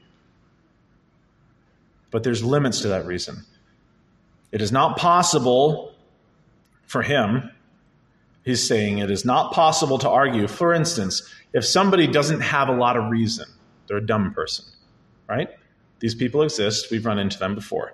But there's limits to that reason. It is not possible for him, he's saying it is not possible to argue. For instance, if somebody doesn't have a lot of reason, they're a dumb person, right? These people exist. We've run into them before.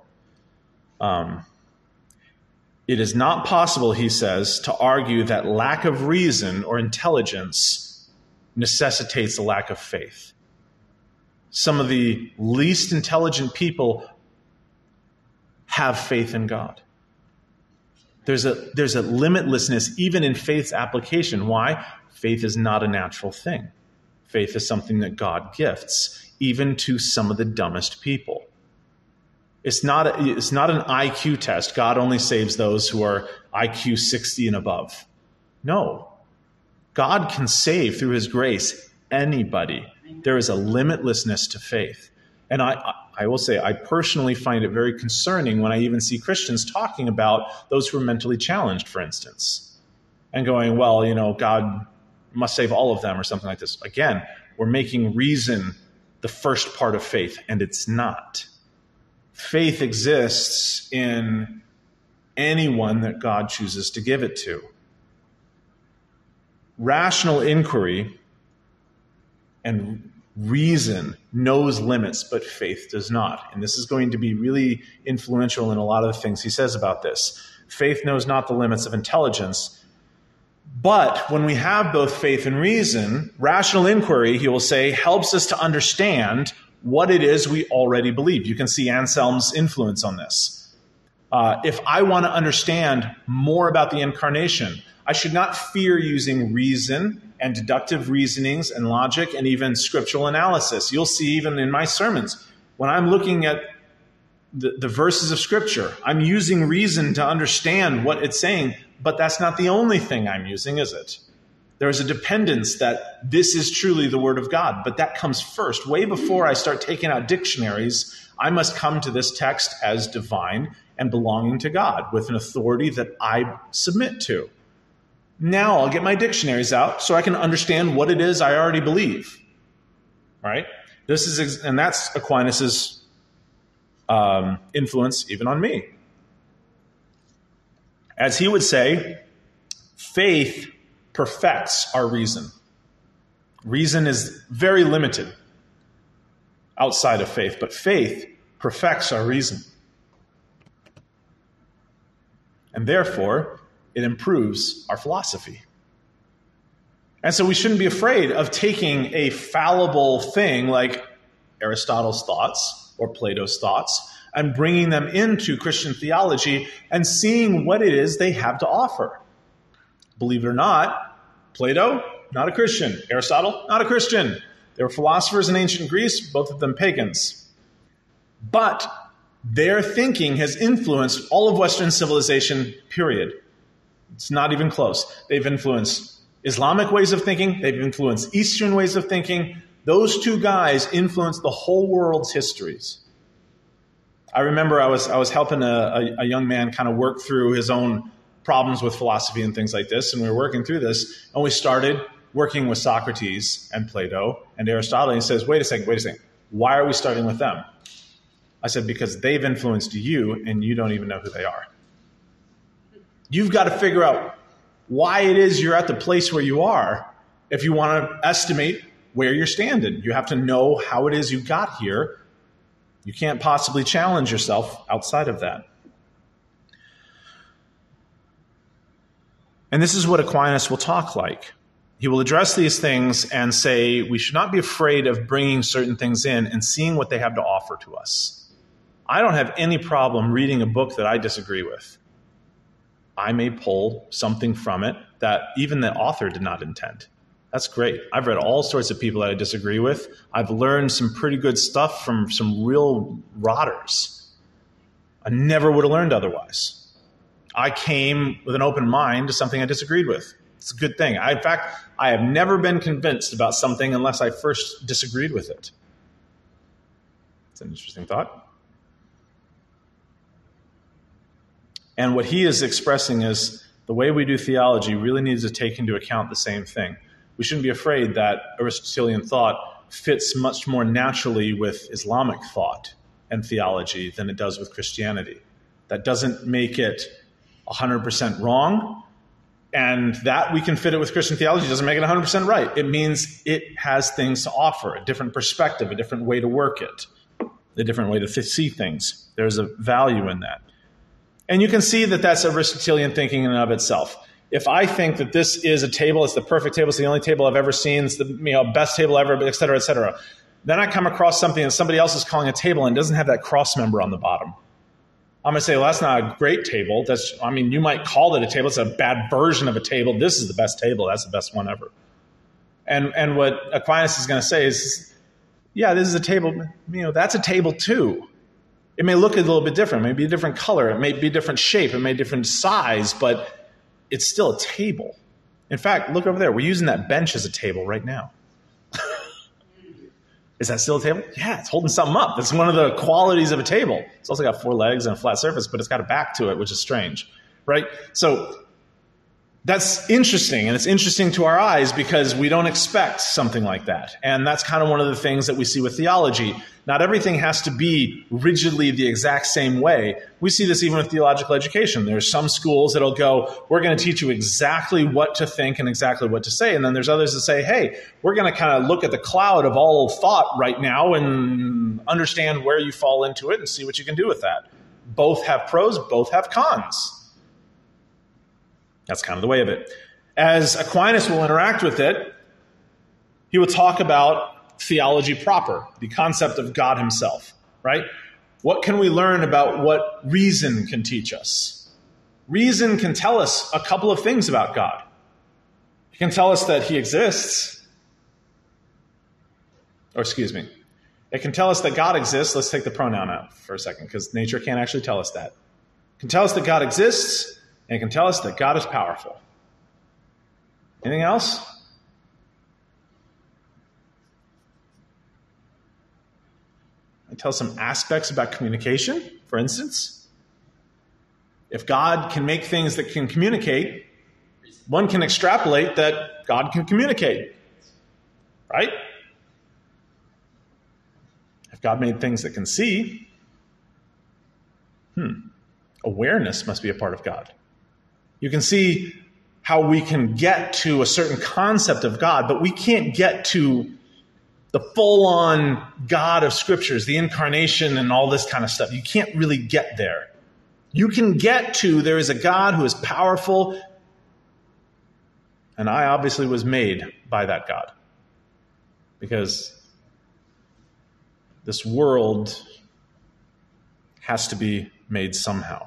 It is not possible, he says, to argue that lack of reason or intelligence necessitates a lack of faith. Some of the least intelligent people have faith in God. There's a limitlessness even in faith's application. Why? Faith is not a natural thing. Faith is something that God gifts, even to some of the dumbest people. It's not an IQ test. God only saves those who are IQ 60 and above. No. God can save through his grace anybody. There is a limitlessness to faith. And I will say, I personally find it very concerning when I even see Christians talking about those who are mentally challenged, for instance, and going, well, God must save all of them or something like this. Again, we're making reason the first part of faith, and it's not. Faith exists in anyone that God chooses to give it to. Rational inquiry and reason knows limits, but faith does not. And this is going to be really influential in a lot of the things he says about this. Faith knows not the limits of intelligence. But when we have both faith and reason, rational inquiry, he will say, helps us to understand what it is we already believe. You can see Anselm's influence on this. If I want to understand more about the incarnation, I should not fear using reason and deductive reasonings and logic and even scriptural analysis. You'll see even in my sermons, when I'm looking at the verses of Scripture, I'm using reason to understand what it's saying, but that's not the only thing I'm using, is it? There's a dependence that this is truly the Word of God, but that comes first. Way before I start taking out dictionaries, I must come to this text as divine and belonging to God with an authority that I submit to. Now I'll get my dictionaries out so I can understand what it is I already believe. Right? And that's Aquinas' influence even on me. As he would say, faith perfects our reason. Reason is very limited outside of faith, but faith perfects our reason. And therefore, it improves our philosophy. And so we shouldn't be afraid of taking a fallible thing like Aristotle's thoughts or Plato's thoughts and bringing them into Christian theology and seeing what it is they have to offer. Believe it or not, Plato, not a Christian. Aristotle, not a Christian. They were philosophers in ancient Greece, both of them pagans. But their thinking has influenced all of Western civilization, period. It's not even close. They've influenced Islamic ways of thinking. They've influenced Eastern ways of thinking. Those two guys influenced the whole world's histories. I remember I was helping a young man kind of work through his own problems with philosophy and things like this, and we were working through this, and we started working with Socrates and Plato and Aristotle, and he says, wait a second, why are we starting with them? I said, because they've influenced you, and you don't even know who they are. You've got to figure out why it is you're at the place where you are if you want to estimate where you're standing. You have to know how it is you got here. You can't possibly challenge yourself outside of that. And this is what Aquinas will talk like. He will address these things and say we should not be afraid of bringing certain things in and seeing what they have to offer to us. I don't have any problem reading a book that I disagree with. I may pull something from it that even the author did not intend. That's great. I've read all sorts of people that I disagree with. I've learned some pretty good stuff from some real rotters. I never would have learned otherwise. I came with an open mind to something I disagreed with. It's a good thing. In fact, I have never been convinced about something unless I first disagreed with it. It's an interesting thought. And what he is expressing is the way we do theology really needs to take into account the same thing. We shouldn't be afraid that Aristotelian thought fits much more naturally with Islamic thought and theology than it does with Christianity. That doesn't make it 100% wrong, and that we can fit it with Christian theology doesn't make it 100% right. It means it has things to offer, a different perspective, a different way to work it, a different way to see things. There's a value in that. And you can see that that's Aristotelian thinking in and of itself. If I think that this is a table, it's the perfect table, it's the only table I've ever seen, it's the best table ever, et cetera, then I come across something that somebody else is calling a table and doesn't have that cross member on the bottom. I'm going to say, well, that's not a great table. You might call it a table. It's a bad version of a table. This is the best table. That's the best one ever. And what Aquinas is going to say is, yeah, this is a table. That's a table too. It may look a little bit different. It may be a different color. It may be a different shape. It may be a different size, but it's still a table. In fact, look over there. We're using that bench as a table right now. Is that still a table? Yeah, it's holding something up. That's one of the qualities of a table. It's also got 4 legs and a flat surface, but it's got a back to it, which is strange, right? So that's interesting, and it's interesting to our eyes because we don't expect something like that. And that's kind of one of the things that we see with theology. Not everything has to be rigidly the exact same way. We see this even with theological education. There's some schools that'll go, we're going to teach you exactly what to think and exactly what to say. And then there's others that say, hey, we're going to kind of look at the cloud of all thought right now and understand where you fall into it and see what you can do with that. Both have pros, both have cons. That's kind of the way of it. As Aquinas will interact with it, he will talk about theology proper, the concept of God himself, right? What can we learn about what reason can teach us? Reason can tell us a couple of things about God. It can tell us that he exists. It can tell us that God exists. Let's take the pronoun out for a second because nature can't actually tell us that. It can tell us that God exists, and it can tell us that God is powerful. Anything else? It tells some aspects about communication, for instance. If God can make things that can communicate, one can extrapolate that God can communicate, right? If God made things that can see, awareness must be a part of God. You can see how we can get to a certain concept of God, but we can't get to the full-on God of Scriptures, the incarnation and all this kind of stuff. You can't really get there. You can get to there is a God who is powerful, and I obviously was made by that God. Because this world has to be made somehow.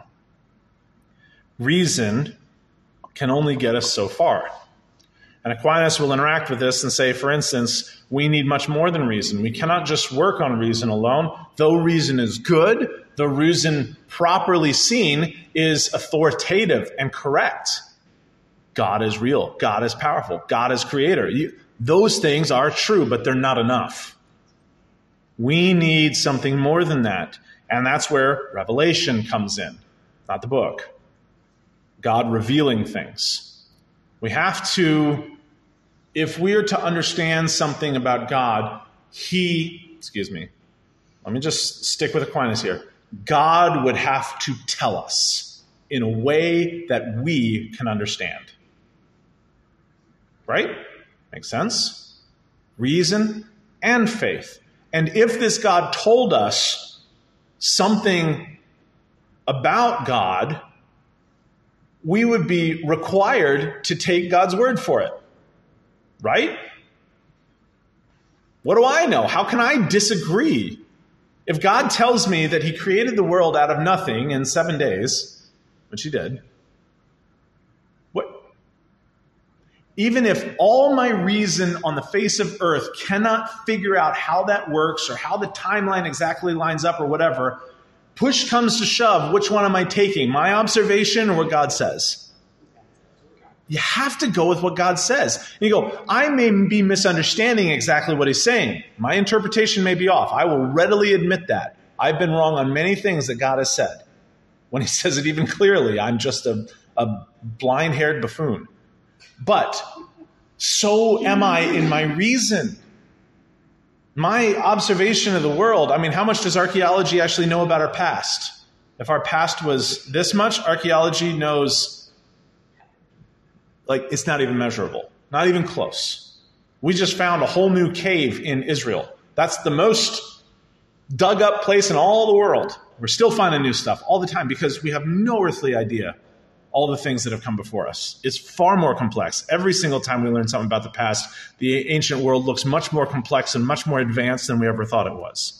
Reason can only get us so far. And Aquinas will interact with this and say, for instance, we need much more than reason. We cannot just work on reason alone. Though reason is good, the reason properly seen is authoritative and correct. God is real. God is powerful. God is creator. Those things are true, but they're not enough. We need something more than that. And that's where revelation comes in, not the book. God revealing things. We have to, if we are to understand something about God, let me just stick with Aquinas here. God would have to tell us in a way that we can understand. Right? Makes sense? Reason and faith. And if this God told us something about God, we would be required to take God's word for it. Right? What do I know? How can I disagree? If God tells me that he created the world out of nothing in 7 days, which he did, even if all my reason on the face of earth cannot figure out how that works or how the timeline exactly lines up or whatever, push comes to shove, which one am I taking? My observation or what God says? You have to go with what God says. And you go, I may be misunderstanding exactly what he's saying. My interpretation may be off. I will readily admit that. I've been wrong on many things that God has said. When he says it even clearly, I'm just a blind-haired buffoon. But so am I in my reason. My observation of the world, how much does archaeology actually know about our past? If our past was this much, archaeology knows, it's not even measurable. Not even close. We just found a whole new cave in Israel. That's the most dug up place in all the world. We're still finding new stuff all the time because we have no earthly idea all the things that have come before us. It's far more complex. Every single time we learn something about the past, the ancient world looks much more complex and much more advanced than we ever thought it was.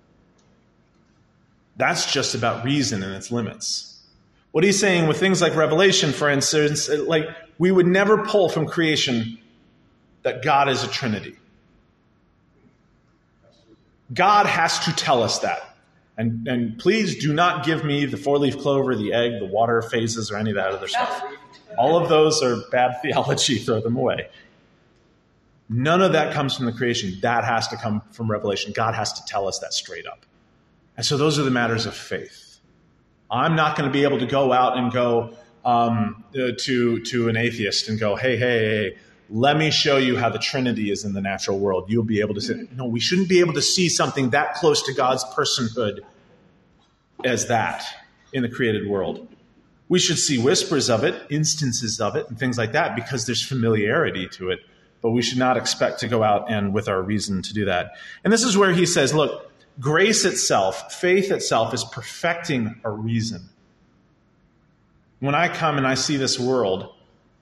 That's just about reason and its limits. What he's saying with things like Revelation, for instance, we would never pull from creation that God is a Trinity. God has to tell us that. And please do not give me the four-leaf clover, the egg, the water phases, or any of that other stuff. All of those are bad theology. Throw them away. None of that comes from the creation. That has to come from Revelation. God has to tell us that straight up. And so those are the matters of faith. I'm not going to be able to go out and go to an atheist and go, hey, let me show you how the Trinity is in the natural world. You'll be able to say, no, we shouldn't be able to see something that close to God's personhood as that in the created world. We should see whispers of it, instances of it, and things like that because there's familiarity to it. But we should not expect to go out and with our reason to do that. And this is where he says, look, grace itself, faith itself is perfecting our reason. When I come and I see this world,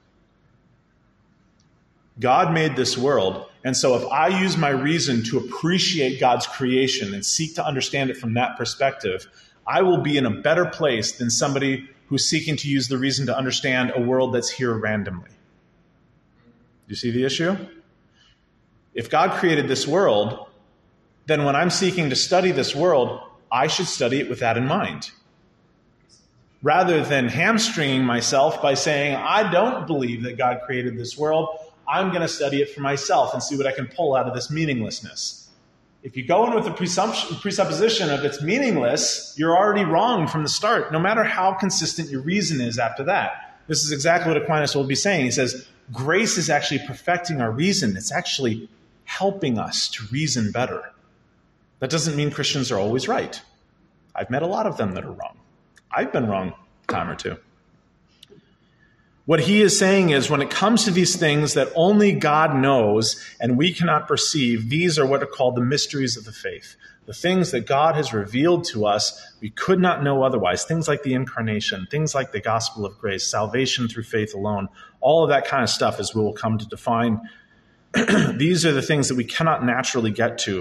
God made this world, and so if I use my reason to appreciate God's creation and seek to understand it from that perspective, I will be in a better place than somebody who's seeking to use the reason to understand a world that's here randomly. Do you see the issue? If God created this world, then when I'm seeking to study this world, I should study it with that in mind. Rather than hamstringing myself by saying, I don't believe that God created this world, I'm going to study it for myself and see what I can pull out of this meaninglessness. If you go in with the presupposition of it's meaningless, you're already wrong from the start, no matter how consistent your reason is after that. This is exactly what Aquinas will be saying. He says, grace is actually perfecting our reason. It's actually helping us to reason better. That doesn't mean Christians are always right. I've met a lot of them that are wrong. I've been wrong a time or two. What he is saying is when it comes to these things that only God knows and we cannot perceive, these are what are called the mysteries of the faith. The things that God has revealed to us we could not know otherwise. Things like the incarnation, things like the gospel of grace, salvation through faith alone, all of that kind of stuff as we will come to define. These are the things that we cannot naturally get to.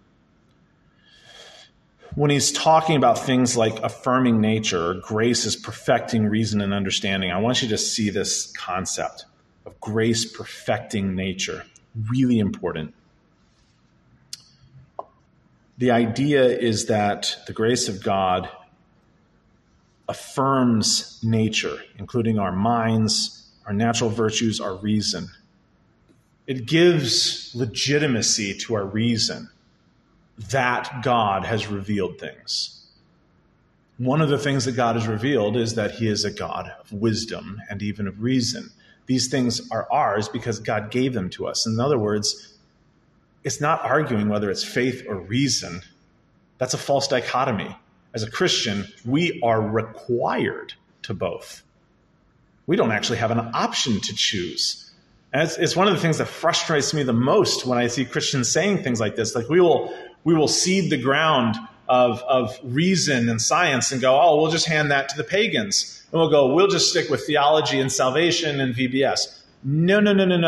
When he's talking about things like affirming nature, or grace is perfecting reason and understanding, I want you to see this concept of grace perfecting nature. Really important. The idea is that the grace of God affirms nature, including our minds, our natural virtues, our reason. It gives legitimacy to our reason that God has revealed things. One of the things that God has revealed is that he is a God of wisdom and even of reason. These things are ours because God gave them to us. In other words, it's not arguing whether it's faith or reason. That's a false dichotomy. As a Christian, we are required to both. We don't actually have an option to choose. And it's one of the things that frustrates me the most when I see Christians saying things like this. Like we will seed the ground of reason and science and go, oh, we'll just hand that to the pagans. And we'll just stick with theology and salvation and VBS. No.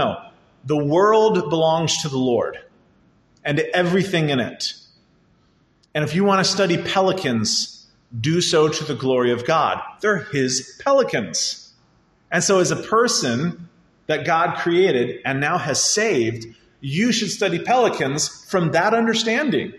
The world belongs to the Lord and everything in it. And if you want to study pelicans, do so to the glory of God. They're his pelicans. And so as a person that God created and now has saved, you should study pelicans from that understanding.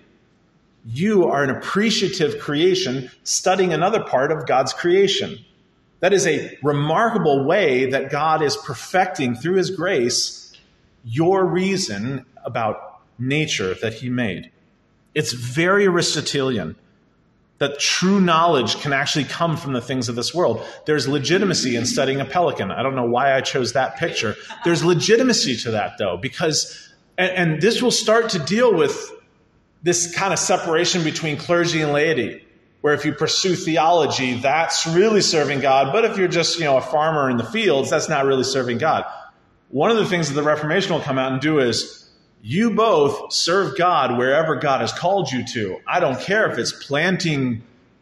You are an appreciative creation studying another part of God's creation. That is a remarkable way that God is perfecting through his grace your reason about nature that he made. It's very Aristotelian that true knowledge can actually come from the things of this world. There's legitimacy in studying a pelican. I don't know why I chose that picture. There's legitimacy to that, though, because, and this will start to deal with this kind of separation between clergy and laity, where if you pursue theology, that's really serving God. But if you're just, a farmer in the fields, that's not really serving God. One of the things that the Reformation will come out and do is, you both serve God wherever God has called you to. I don't care if it's planting,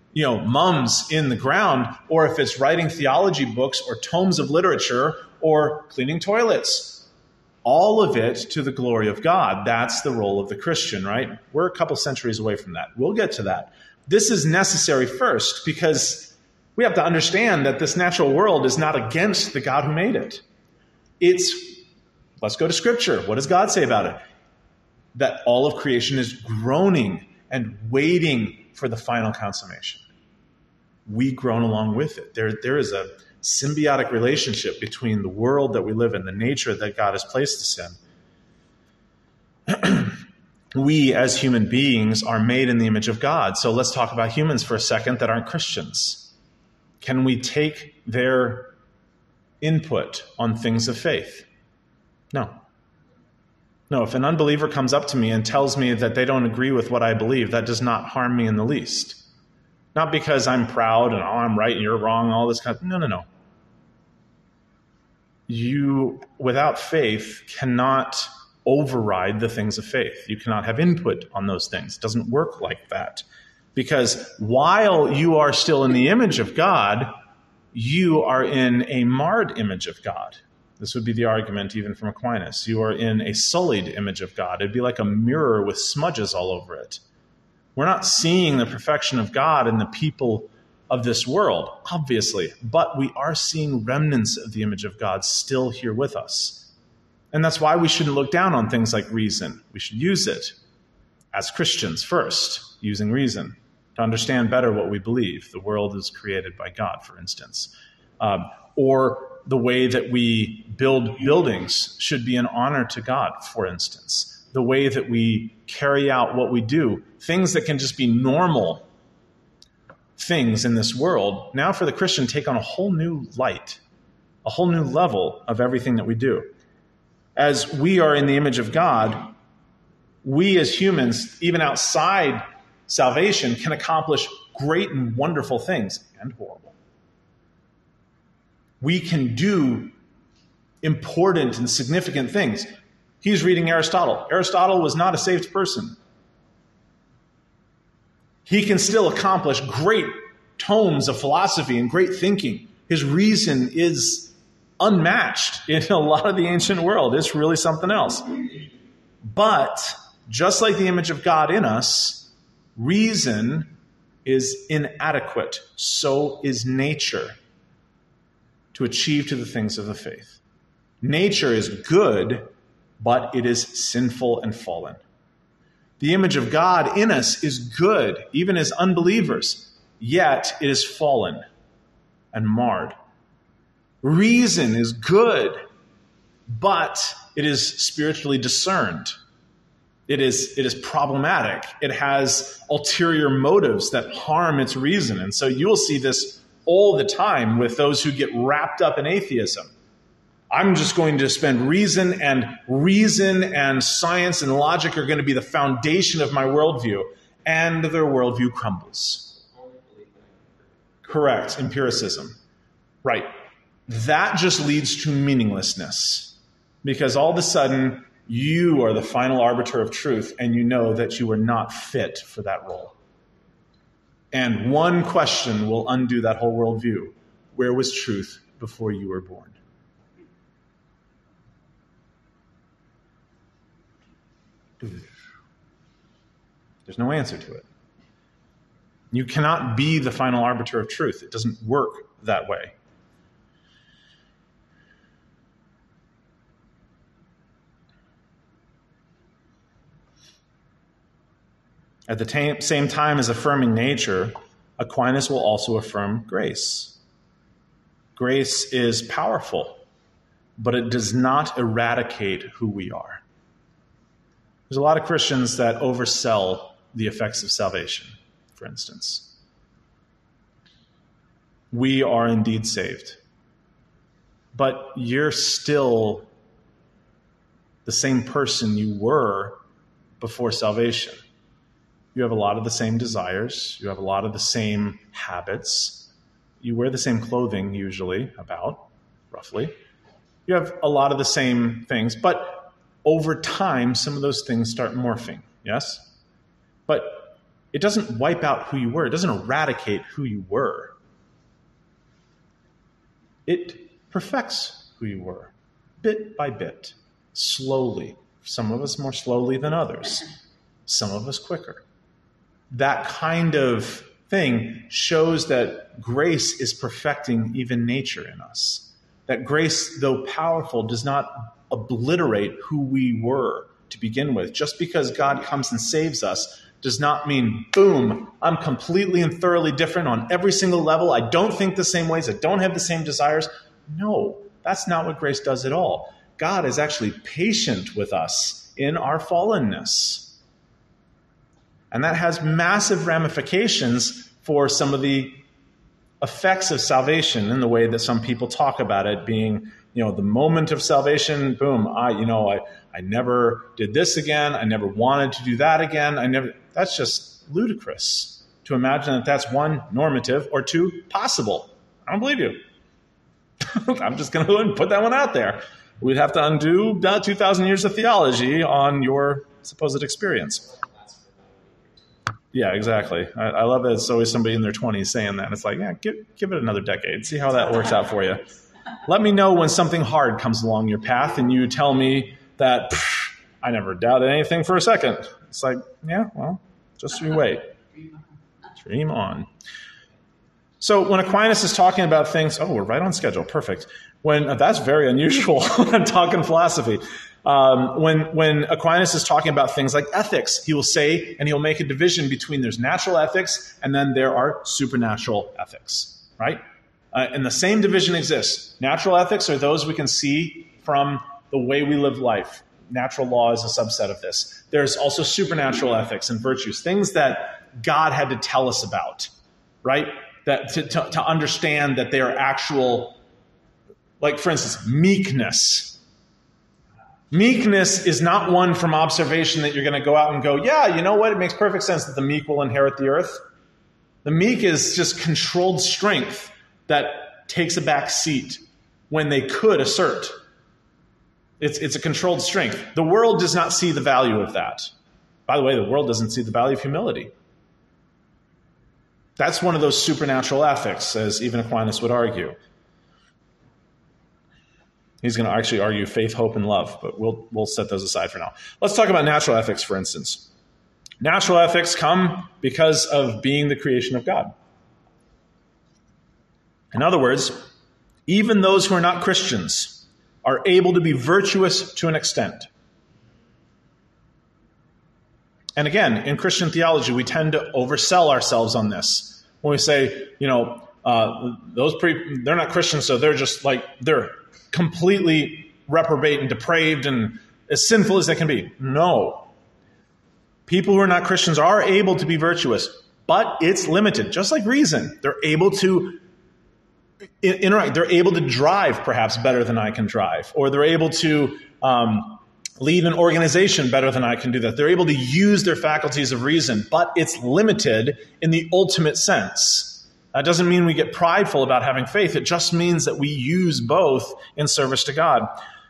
mums in the ground, or if it's writing theology books or tomes of literature or cleaning toilets. All of it to the glory of God. That's the role of the Christian, right? We're a couple centuries away from that. We'll get to that. This is necessary first because we have to understand that this natural world is not against the God who made it. Let's go to Scripture. What does God say about it? That all of creation is groaning and waiting for the final consummation. We groan along with it. There is a symbiotic relationship between the world that we live in, the nature that God has placed us in. We, as human beings, are made in the image of God. So let's talk about humans for a second that aren't Christians. Can we take their input on things of faith? No. No, if an unbeliever comes up to me and tells me that they don't agree with what I believe, that does not harm me in the least. Not because I'm proud and, I'm right and you're wrong, all this kind of... No. You, without faith, cannot override the things of faith. You cannot have input on those things. It doesn't work like that. Because while you are still in the image of God, you are in a marred image of God. This would be the argument even from Aquinas. You are in a sullied image of God. It'd be like a mirror with smudges all over it. We're not seeing the perfection of God in the people of this world, obviously, but we are seeing remnants of the image of God still here with us. And that's why we shouldn't look down on things like reason. We should use it as Christians first, using reason to understand better what we believe. The world is created by God, for instance. Or the way that we build buildings should be an honor to God, for instance. The way that we carry out what we do, things that can just be normal things in this world, now for the Christian take on a whole new light, a whole new level of everything that we do. As we are in the image of God, we as humans, even outside salvation, can accomplish great and wonderful things, and horrible. We can do important and significant things. He's reading Aristotle. Aristotle was not a saved person. He can still accomplish great tomes of philosophy and great thinking. His reason is unmatched in a lot of the ancient world. It's really something else. But just like the image of God in us, reason is inadequate. So is nature to achieve to the things of the faith. Nature is good, but it is sinful and fallen. The image of God in us is good, even as unbelievers, yet it is fallen and marred. Reason is good, but it is spiritually discerned. It is problematic. It has ulterior motives that harm its reason. And so you will see this all the time with those who get wrapped up in atheism. I'm just going to spend reason and science and logic are going to be the foundation of my worldview. And their worldview crumbles. Correct. Empiricism. Right. That just leads to meaninglessness. Because all of a sudden, you are the final arbiter of truth, and you know that you are not fit for that role. And one question will undo that whole worldview. Where was truth before you were born? There's no answer to it. You cannot be the final arbiter of truth. It doesn't work that way. At the same time as affirming nature, Aquinas will also affirm grace. Grace is powerful, but it does not eradicate who we are. There's a lot of Christians that oversell the effects of salvation, for instance. We are indeed saved, but you're still the same person you were before salvation. You have a lot of the same desires. You have a lot of the same habits. You wear the same clothing, usually, roughly. You have a lot of the same things, but over time, some of those things start morphing, yes? But it doesn't wipe out who you were. It doesn't eradicate who you were. It perfects who you were, bit by bit, slowly. Some of us more slowly than others. Some of us quicker. That kind of thing shows that grace is perfecting even nature in us. That grace, though powerful, does not obliterate who we were to begin with. Just because God comes and saves us does not mean, boom, I'm completely and thoroughly different on every single level. I don't think the same ways. I don't have the same desires. No, that's not what grace does at all. God is actually patient with us in our fallenness. And that has massive ramifications for some of the effects of salvation in the way that some people talk about it being, the moment of salvation, boom, I never did this again. I never wanted to do that again. That's just ludicrous to imagine that that's one, normative, or two, possible. I don't believe you. I'm just going to go ahead and put that one out there. We'd have to undo about 2,000 years of theology on your supposed experience. Yeah, exactly. I love that it's always somebody in their 20s saying that. It's like, yeah, give it another decade. See how that works out for you. Let me know when something hard comes along your path and you tell me that I never doubted anything for a second. It's like, yeah, well, just you wait. Dream on. So when Aquinas is talking about things, we're right on schedule. Perfect. That's very unusual when I'm talking philosophy. When Aquinas is talking about things like ethics, he will say, and he'll make a division between there's natural ethics and then there are supernatural ethics, right? And the same division exists. Natural ethics are those we can see from the way we live life. Natural law is a subset of this. There's also supernatural ethics and virtues, things that God had to tell us about, right? That to understand that they are actual, like for instance, meekness. Meekness is not one from observation that you're going to go out and go, yeah, you know what? It makes perfect sense that the meek will inherit the earth. The meek is just controlled strength that takes a back seat when they could assert. It's a controlled strength. The world does not see the value of that. By the way, the world doesn't see the value of humility. That's one of those supernatural ethics, as even Aquinas would argue. He's going to actually argue faith, hope, and love, but we'll set those aside for now. Let's talk about natural ethics, for instance. Natural ethics come because of being the creation of God. In other words, even those who are not Christians are able to be virtuous to an extent. And again, in Christian theology, we tend to oversell ourselves on this. When we say, they're not Christians, so they're completely reprobate and depraved and as sinful as they can be. No. People who are not Christians are able to be virtuous, but it's limited, just like reason. They're able to interact. They're able to drive perhaps better than I can drive, or they're able to lead an organization better than I can do that. They're able to use their faculties of reason, but it's limited in the ultimate sense. That doesn't mean we get prideful about having faith. It just means that we use both in service to God.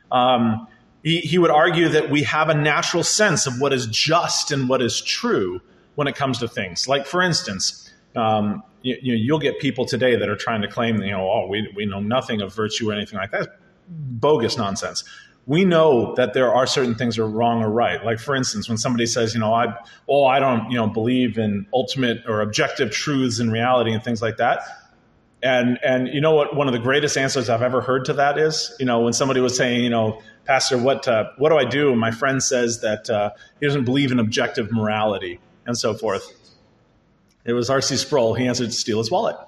He would argue that we have a natural sense of what is just and what is true when it comes to things. Like, for instance, you'll get people today that are trying to claim, we know nothing of virtue or anything like that. Bogus nonsense. We know that there are certain things that are wrong or right. Like, for instance, when somebody says, I don't, believe in ultimate or objective truths and reality and things like that. And you know what one of the greatest answers I've ever heard to that is? When somebody was saying, Pastor, what do I do? And my friend says that he doesn't believe in objective morality and so forth. It was R.C. Sproul. He answered, steal his wallet.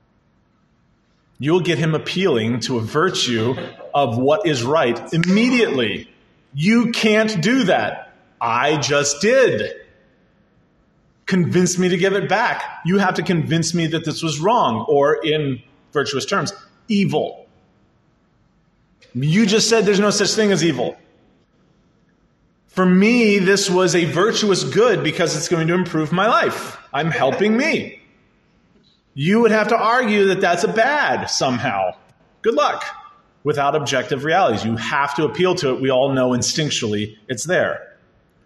You'll get him appealing to a virtue of what is right immediately. You can't do that. I just did. Convince me to give it back. You have to convince me that this was wrong, or in virtuous terms, evil. You just said there's no such thing as evil. For me, this was a virtuous good because it's going to improve my life. I'm helping me. You would have to argue that that's a bad somehow. Good luck. Without objective realities. You have to appeal to it. We all know instinctually it's there.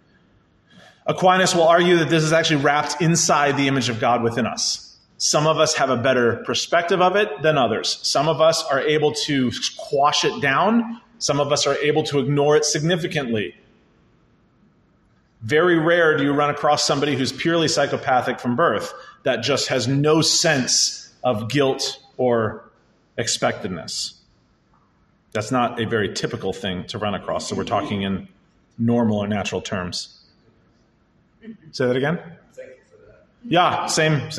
Aquinas will argue that this is actually wrapped inside the image of God within us. Some of us have a better perspective of it than others. Some of us are able to quash it down. Some of us are able to ignore it significantly. Very rare do you run across somebody who's purely psychopathic from birth that just has no sense of guilt or expectedness. That's not a very typical thing to run across, so we're talking in normal or natural terms. Say that again? Thank you for that. Yeah, same.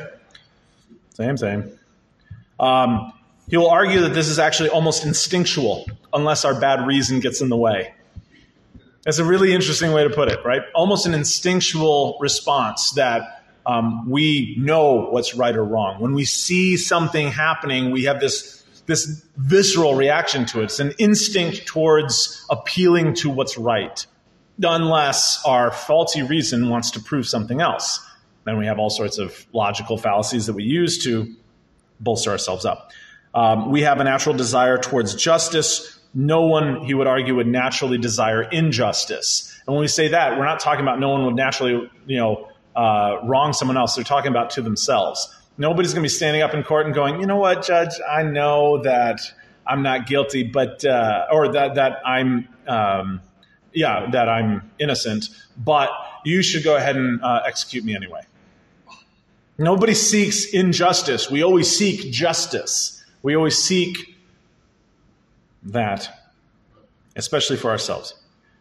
He will argue that this is actually almost instinctual unless our bad reason gets in the way. That's a really interesting way to put it, right? Almost an instinctual response that we know what's right or wrong. When we see something happening, we have this visceral reaction to it. It's an instinct towards appealing to what's right, unless our faulty reason wants to prove something else. Then we have all sorts of logical fallacies that we use to bolster ourselves up. We have a natural desire towards justice. No one, he would argue, would naturally desire injustice. And when we say that, we're not talking about no one would naturally, wrong someone else. They're talking about to themselves. Nobody's going to be standing up in court and going, you know what, Judge, I know that I'm not guilty, but or that I'm innocent, but you should go ahead and execute me anyway. Nobody seeks injustice. We always seek justice. We always seek that, especially for ourselves.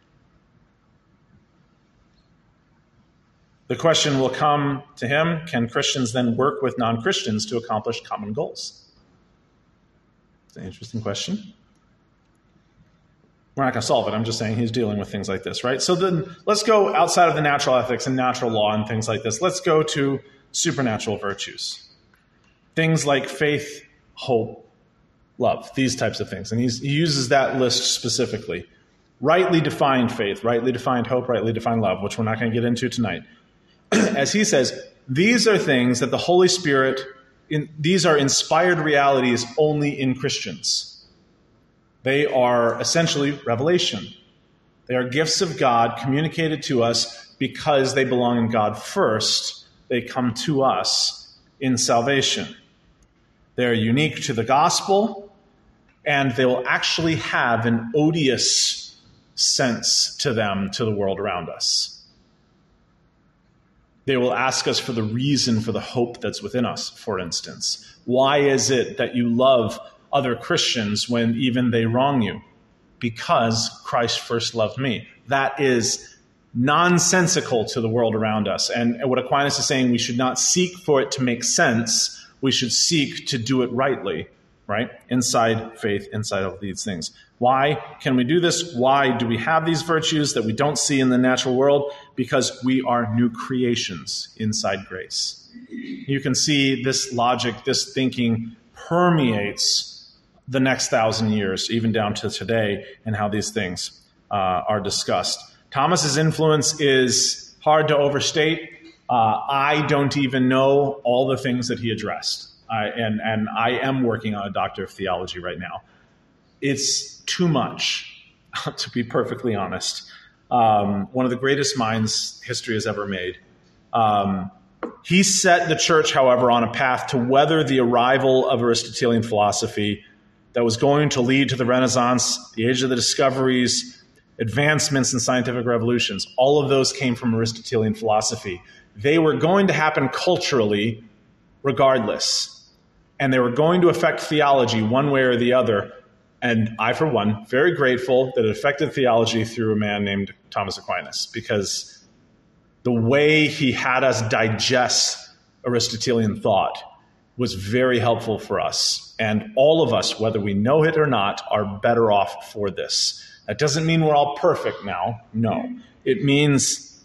The question will come to him, can Christians then work with non-Christians to accomplish common goals? It's an interesting question. We're not going to solve it. I'm just saying he's dealing with things like this, right? So then let's go outside of the natural ethics and natural law and things like this. Let's go to supernatural virtues. Things like faith, hope, love, these types of things. And he uses that list specifically. Rightly defined faith, rightly defined hope, rightly defined love, which we're not going to get into tonight. As he says, these are things that the Holy Spirit, these are inspired realities only in Christians. They are essentially revelation. They are gifts of God communicated to us because they belong in God first. They come to us in salvation. They're unique to the gospel, and they will actually have an odious sense to them, to the world around us. They will ask us for the reason for the hope that's within us, for instance. Why is it that you love other Christians when even they wrong you? Because Christ first loved me. That is nonsensical to the world around us. And what Aquinas is saying, we should not seek for it to make sense. We should seek to do it rightly, right? Inside faith, inside of these things. Why can we do this? Why do we have these virtues that we don't see in the natural world? Because we are new creations inside grace. You can see this logic, this thinking permeates the next 1,000 years, even down to today, and how these things are discussed. Thomas's influence is hard to overstate. I don't even know all the things that he addressed. And I am working on a doctor of theology right now. It's too much, to be perfectly honest. One of the greatest minds history has ever made. He set the church, however, on a path to weather the arrival of Aristotelian philosophy that was going to lead to the Renaissance, the age of the discoveries, advancements in scientific revolutions. All of those came from Aristotelian philosophy. They were going to happen culturally regardless, and they were going to affect theology one way or the other. And I, for one, very grateful that it affected theology through a man named Thomas Aquinas, because the way he had us digest Aristotelian thought was very helpful for us. And all of us, whether we know it or not, are better off for this. That doesn't mean we're all perfect now. No. It means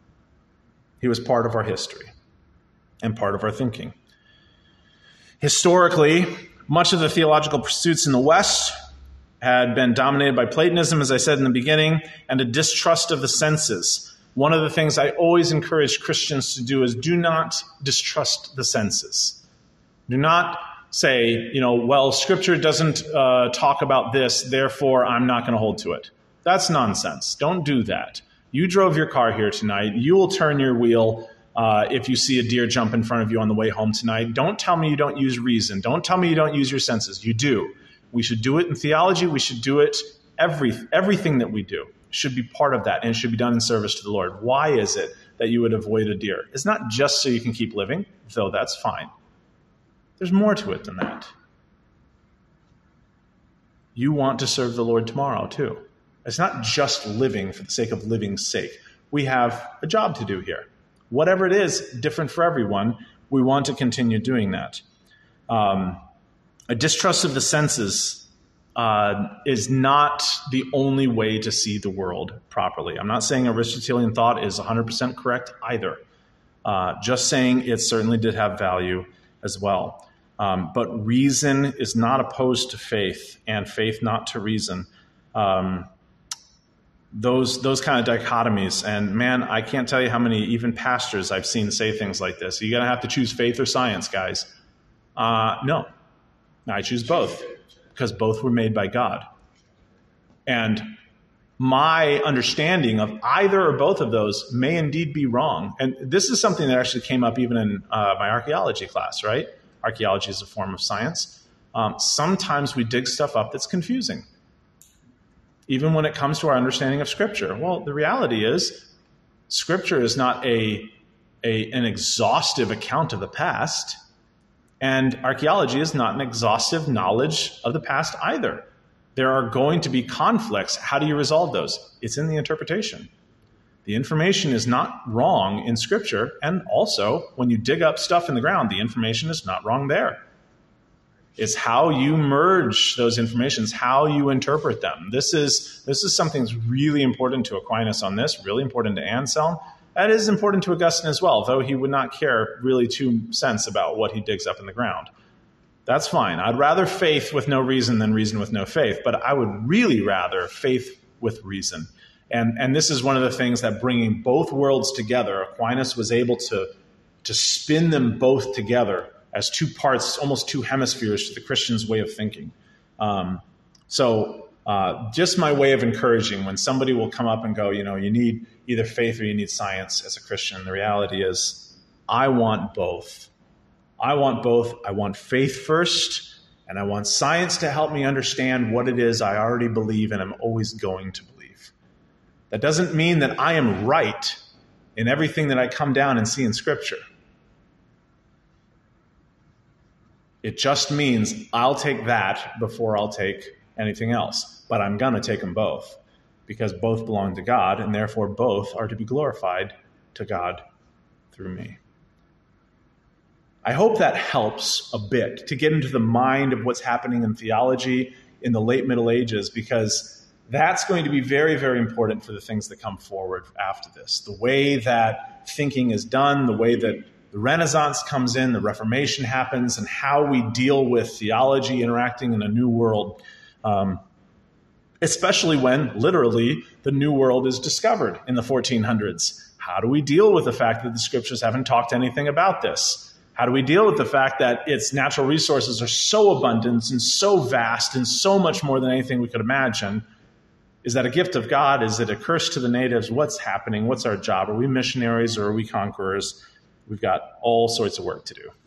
he was part of our history and part of our thinking. Historically, much of the theological pursuits in the West had been dominated by Platonism, as I said in the beginning, and a distrust of the senses. One of the things I always encourage Christians to do is do not distrust the senses. Do not say, well, Scripture doesn't talk about this, therefore I'm not going to hold to it. That's nonsense. Don't do that. You drove your car here tonight. You will turn your wheel if you see a deer jump in front of you on the way home tonight. Don't tell me you don't use reason. Don't tell me you don't use your senses. You do. We should do it in theology. We should do it. Everything that we do should be part of that, and it should be done in service to the Lord. Why is it that you would avoid a deer? It's not just so you can keep living, though that's fine. There's more to it than that. You want to serve the Lord tomorrow, too. It's not just living for the sake of living's sake. we have a job to do here. Whatever it is, different for everyone, we want to continue doing that. A distrust of the senses is not the only way to see the world properly. I'm not saying Aristotelian thought is 100% correct either. Just saying it certainly did have value as well. But reason is not opposed to faith, and faith not to reason. Those kind of dichotomies. And man, I can't tell you how many even pastors I've seen say things like this. You're going to have to choose faith or science, guys. No, I choose both because both were made by God. And my understanding of either or both of those may indeed be wrong. And this is something that actually came up even in my archaeology class, right? Archaeology is a form of science. Sometimes we dig stuff up that's confusing, even when it comes to our understanding of Scripture. Well, the reality is Scripture is not an exhaustive account of the past, and archaeology is not an exhaustive knowledge of the past either. There are going to be conflicts. How do you resolve those? It's in the interpretation. The information is not wrong in Scripture, and also, when you dig up stuff in the ground, the information is not wrong there. It's how you merge those informations, how you interpret them. This is something that's really important to Aquinas on this, really important to Anselm. That is important to Augustine as well, though he would not care really 2 cents about what he digs up in the ground. That's fine. I'd rather faith with no reason than reason with no faith, but I would really rather faith with reason. And this is one of the things that bringing both worlds together, Aquinas was able to spin them both together as 2 parts, almost 2 hemispheres to the Christian's way of thinking. So just my way of encouraging when somebody will come up and go, you need either faith or you need science as a Christian. The reality is I want both. I want both. I want faith first, and I want science to help me understand what it is I already believe and I'm always going to believe. That doesn't mean that I am right in everything that I come down and see in Scripture. It just means I'll take that before I'll take anything else. But I'm going to take them both because both belong to God, and therefore both are to be glorified to God through me. I hope that helps a bit to get into the mind of what's happening in theology in the late Middle Ages, because that's going to be very, very important for the things that come forward after this. The way that thinking is done, the way that the Renaissance comes in, the Reformation happens, and how we deal with theology interacting in a new world, especially when, literally, the new world is discovered in the 1400s. How do we deal with the fact that the Scriptures haven't talked anything about this? How do we deal with the fact that its natural resources are so abundant and so vast and so much more than anything we could imagine? Is that a gift of God? Is it a curse to the natives? What's happening? What's our job? Are we missionaries or are we conquerors? We've got all sorts of work to do.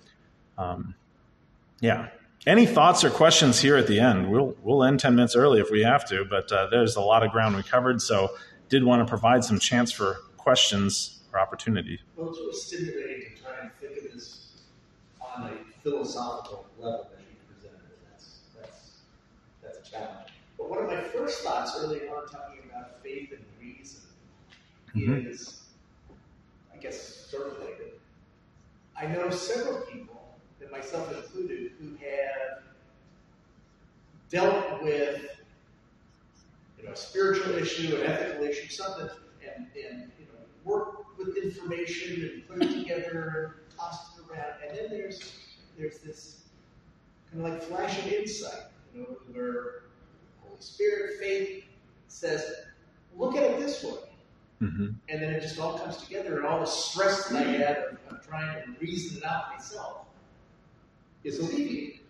Any thoughts or questions here at the end? We'll end 10 minutes early if we have to, but there's a lot of ground we covered, so did want to provide some chance for questions or opportunity. Well, it's really stimulating to try and think of this on a philosophical level that you presented. That's a challenge. But one of my first thoughts early on talking about faith and reason is, I guess, sort of related. I know several people, and myself included, who have dealt with a spiritual issue, an ethical issue, something, and work with information and put it together and toss it around. And then there's this kind of like flash of insight, where Holy Spirit, faith says, look at it this way. Mm-hmm. And then it just all comes together, and all the stress that I had of trying to reason it out myself is alleviated.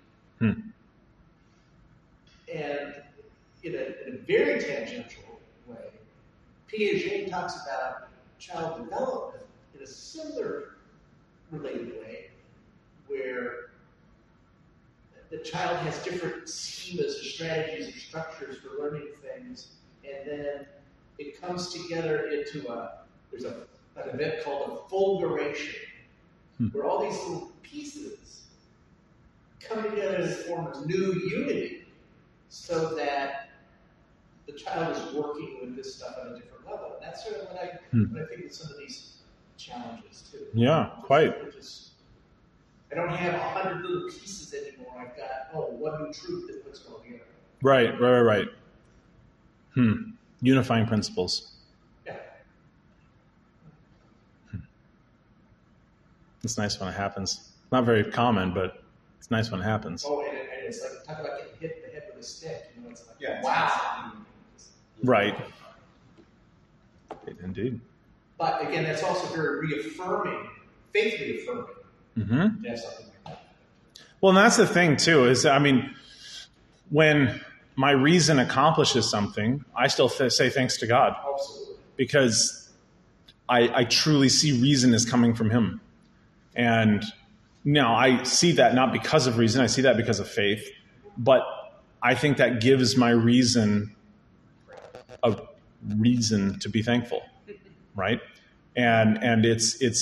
And in a very tangential way, Piaget talks about child development in a similar related way, where the child has different schemas or strategies or structures for learning things, and then it comes together into there's an event called a fulguration, where all these little pieces come together to form a new unity, so that the child is working with this stuff at a different level. And that's sort of what I think of some of these challenges too. Yeah, quite. I don't have 100 little pieces anymore. I've got, one new truth that puts it all together. Right. Unifying principles. Yeah. It's nice when it happens. Not very common, but it's nice when it happens. Oh, and it's like, talk about getting hit in the head with a stick. It's like, Yeah. wow. Right. Indeed. But again, that's also very reaffirming, faith reaffirming. Mm-hmm. To have something like that. Well, and that's the thing too, is, when my reason accomplishes something, I still say thanks to God. Absolutely. Because I truly see reason as coming from him. And now I see that not because of reason, I see that because of faith. But I think that gives my reason a reason to be thankful, right? And it's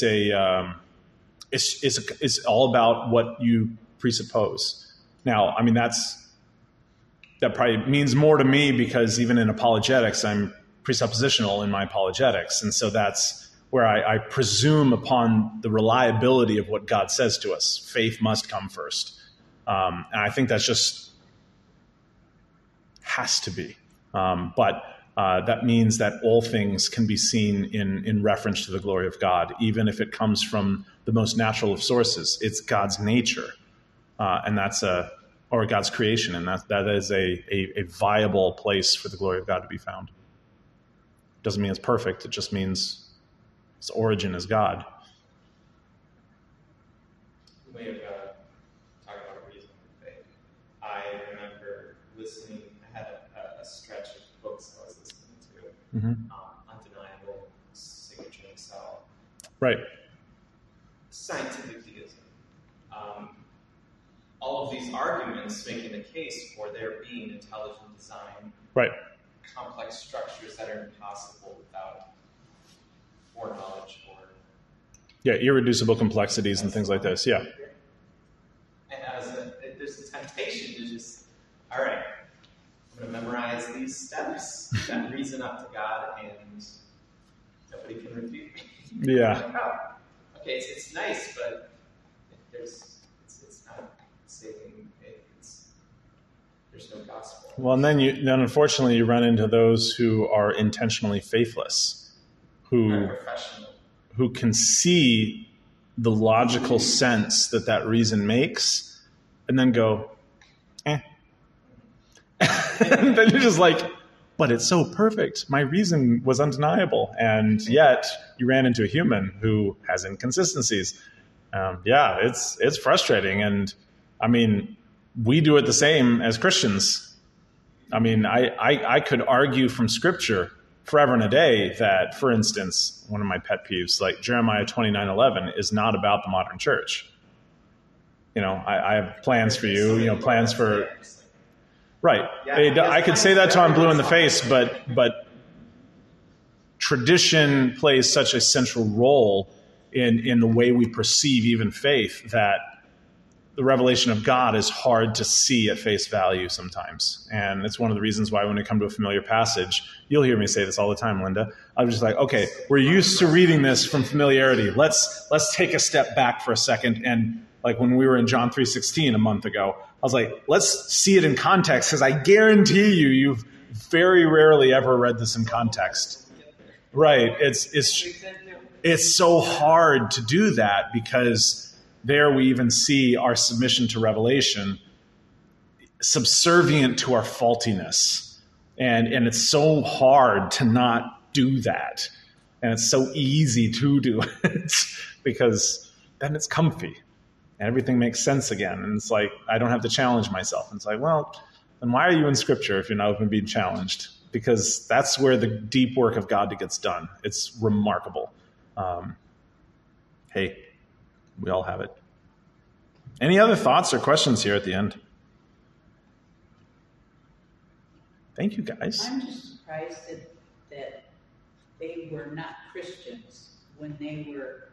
all about what you presuppose. Now, that probably means more to me because even in apologetics, I'm presuppositional in my apologetics. And so that's where I presume upon the reliability of what God says to us. Faith must come first. And I think that's just has to be. But that means that all things can be seen in reference to the glory of God, even if it comes from the most natural of sources. It's God's nature, and or God's creation, and that is a viable place for the glory of God to be found. Doesn't mean it's perfect. It just means its origin is God. We have talked about reason and faith. I remember listening. I had a stretch of books I was listening to. Undeniable, Signature and Cell. Right. Scientific theism. All of these arguments making the case for there being intelligent design, Right. complex structures that are impossible without foreknowledge or Irreducible complexities and things like this. Yeah. And there's a temptation to just, all right, I'm going to memorize these steps that reason up to God, and nobody can refute me. Yeah. Like, oh, okay, it's nice, but it's not saving faith. There's no gospel. Well, and then unfortunately you run into those who are intentionally faithless, who can see the logical sense that reason makes, and then go, eh. And then you're just like, but it's so perfect. My reason was undeniable. And yet you ran into a human who has inconsistencies. It's frustrating. And we do it the same as Christians. I could argue from Scripture forever and a day that, for instance, one of my pet peeves, like Jeremiah 29:11, is not about the modern church. I have plans for you, plans for... Right. I could say that till I'm blue in the face, but tradition plays such a central role in the way we perceive even faith that the revelation of God is hard to see at face value sometimes. And it's one of the reasons why when we come to a familiar passage, you'll hear me say this all the time, Linda, I'm just like, okay, we're used to reading this from familiarity. Let's take a step back for a second. And like when we were in John 3:16 a month ago, I was like, let's see it in context, because I guarantee you've very rarely ever read this in context. Right. It's so hard to do that because there we even see our submission to revelation subservient to our faultiness. And it's so hard to not do that. And it's so easy to do it because then it's comfy and everything makes sense again. And it's like, I don't have to challenge myself. And it's like, well, then why are you in Scripture if you're not open to being challenged? Because that's where the deep work of God gets done. It's remarkable. Hey, we all have it. Any other thoughts or questions here at the end? Thank you, guys. I'm just surprised that they were not Christians when they were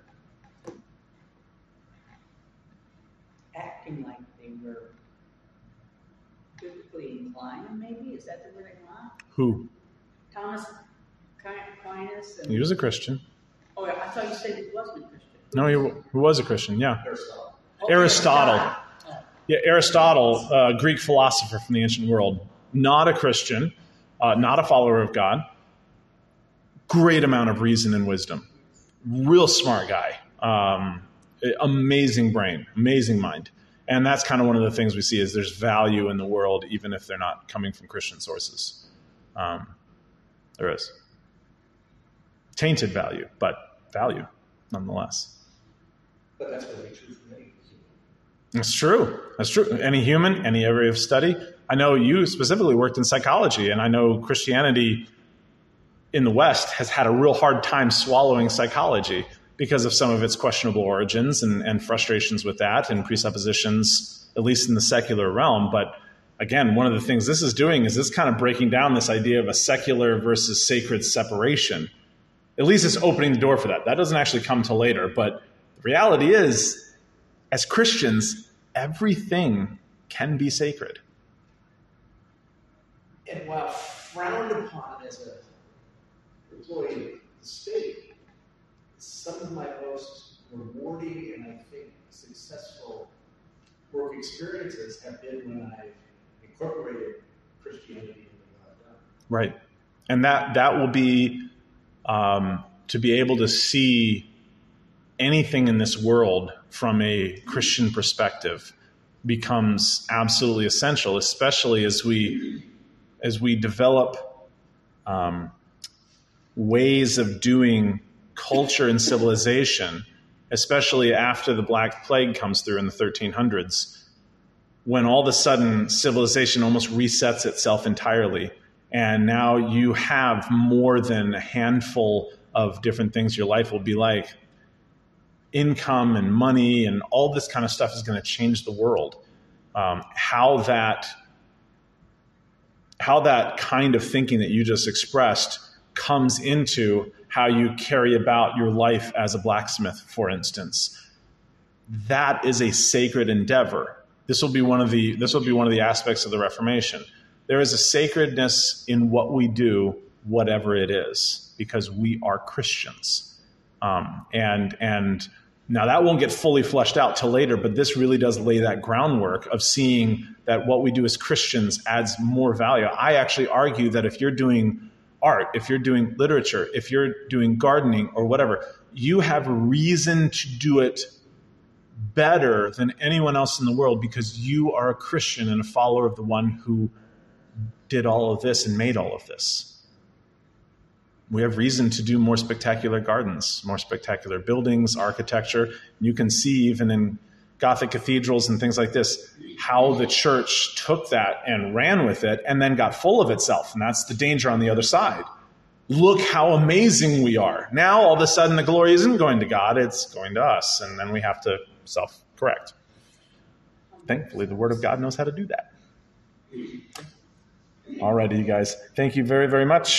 acting like they were biblically inclined, maybe? Is that the word I want? Who? Thomas Aquinas? He was a Christian. Oh, I thought you said he wasn't a Christian. No, he was a Christian, yeah. Aristotle. Oh, Aristotle. Yeah, Aristotle, Greek philosopher from the ancient world, not a Christian, not a follower of God. Great amount of reason and wisdom. Real smart guy. Amazing brain, amazing mind. And that's kind of one of the things we see is there's value in the world, even if they're not coming from Christian sources. There is. Tainted value, but value nonetheless. But that's going to be true for many. That's true. That's true. Any human, any area of study. I know you specifically worked in psychology, and I know Christianity in the West has had a real hard time swallowing psychology because of some of its questionable origins and frustrations with that and presuppositions, at least in the secular realm. But again, one of the things this is doing is this kind of breaking down this idea of a secular versus sacred separation. At least it's opening the door for that. That doesn't actually come till later. But the reality is, as Christians, everything can be sacred. And while frowned upon as an employee of the state, some of my most rewarding and I think successful work experiences have been when I've incorporated Christianity into what I've done. Right. And that will be to be able to see anything in this world from a Christian perspective becomes absolutely essential, especially as we develop ways of doing culture and civilization, especially after the Black Plague comes through in the 1300s, when all of a sudden civilization almost resets itself entirely. And now you have more than a handful of different things your life will be like. Income and money and all this kind of stuff is going to change the world. How that kind of thinking that you just expressed comes into how you carry about your life as a blacksmith, for instance. That is a sacred endeavor. This will be one of the aspects of the Reformation. There is a sacredness in what we do, whatever it is, because we are Christians. And now that won't get fully fleshed out till later, but this really does lay that groundwork of seeing that what we do as Christians adds more value. I actually argue that if you're doing art, if you're doing literature, if you're doing gardening or whatever, you have reason to do it better than anyone else in the world because you are a Christian and a follower of the one who did all of this and made all of this. We have reason to do more spectacular gardens, more spectacular buildings, architecture. You can see even in Gothic cathedrals and things like this, how the church took that and ran with it and then got full of itself. And that's the danger on the other side. Look how amazing we are. Now, all of a sudden, the glory isn't going to God, it's going to us. And then we have to self-correct. Thankfully, the Word of God knows how to do that. All righty, you guys. Thank you very, very much.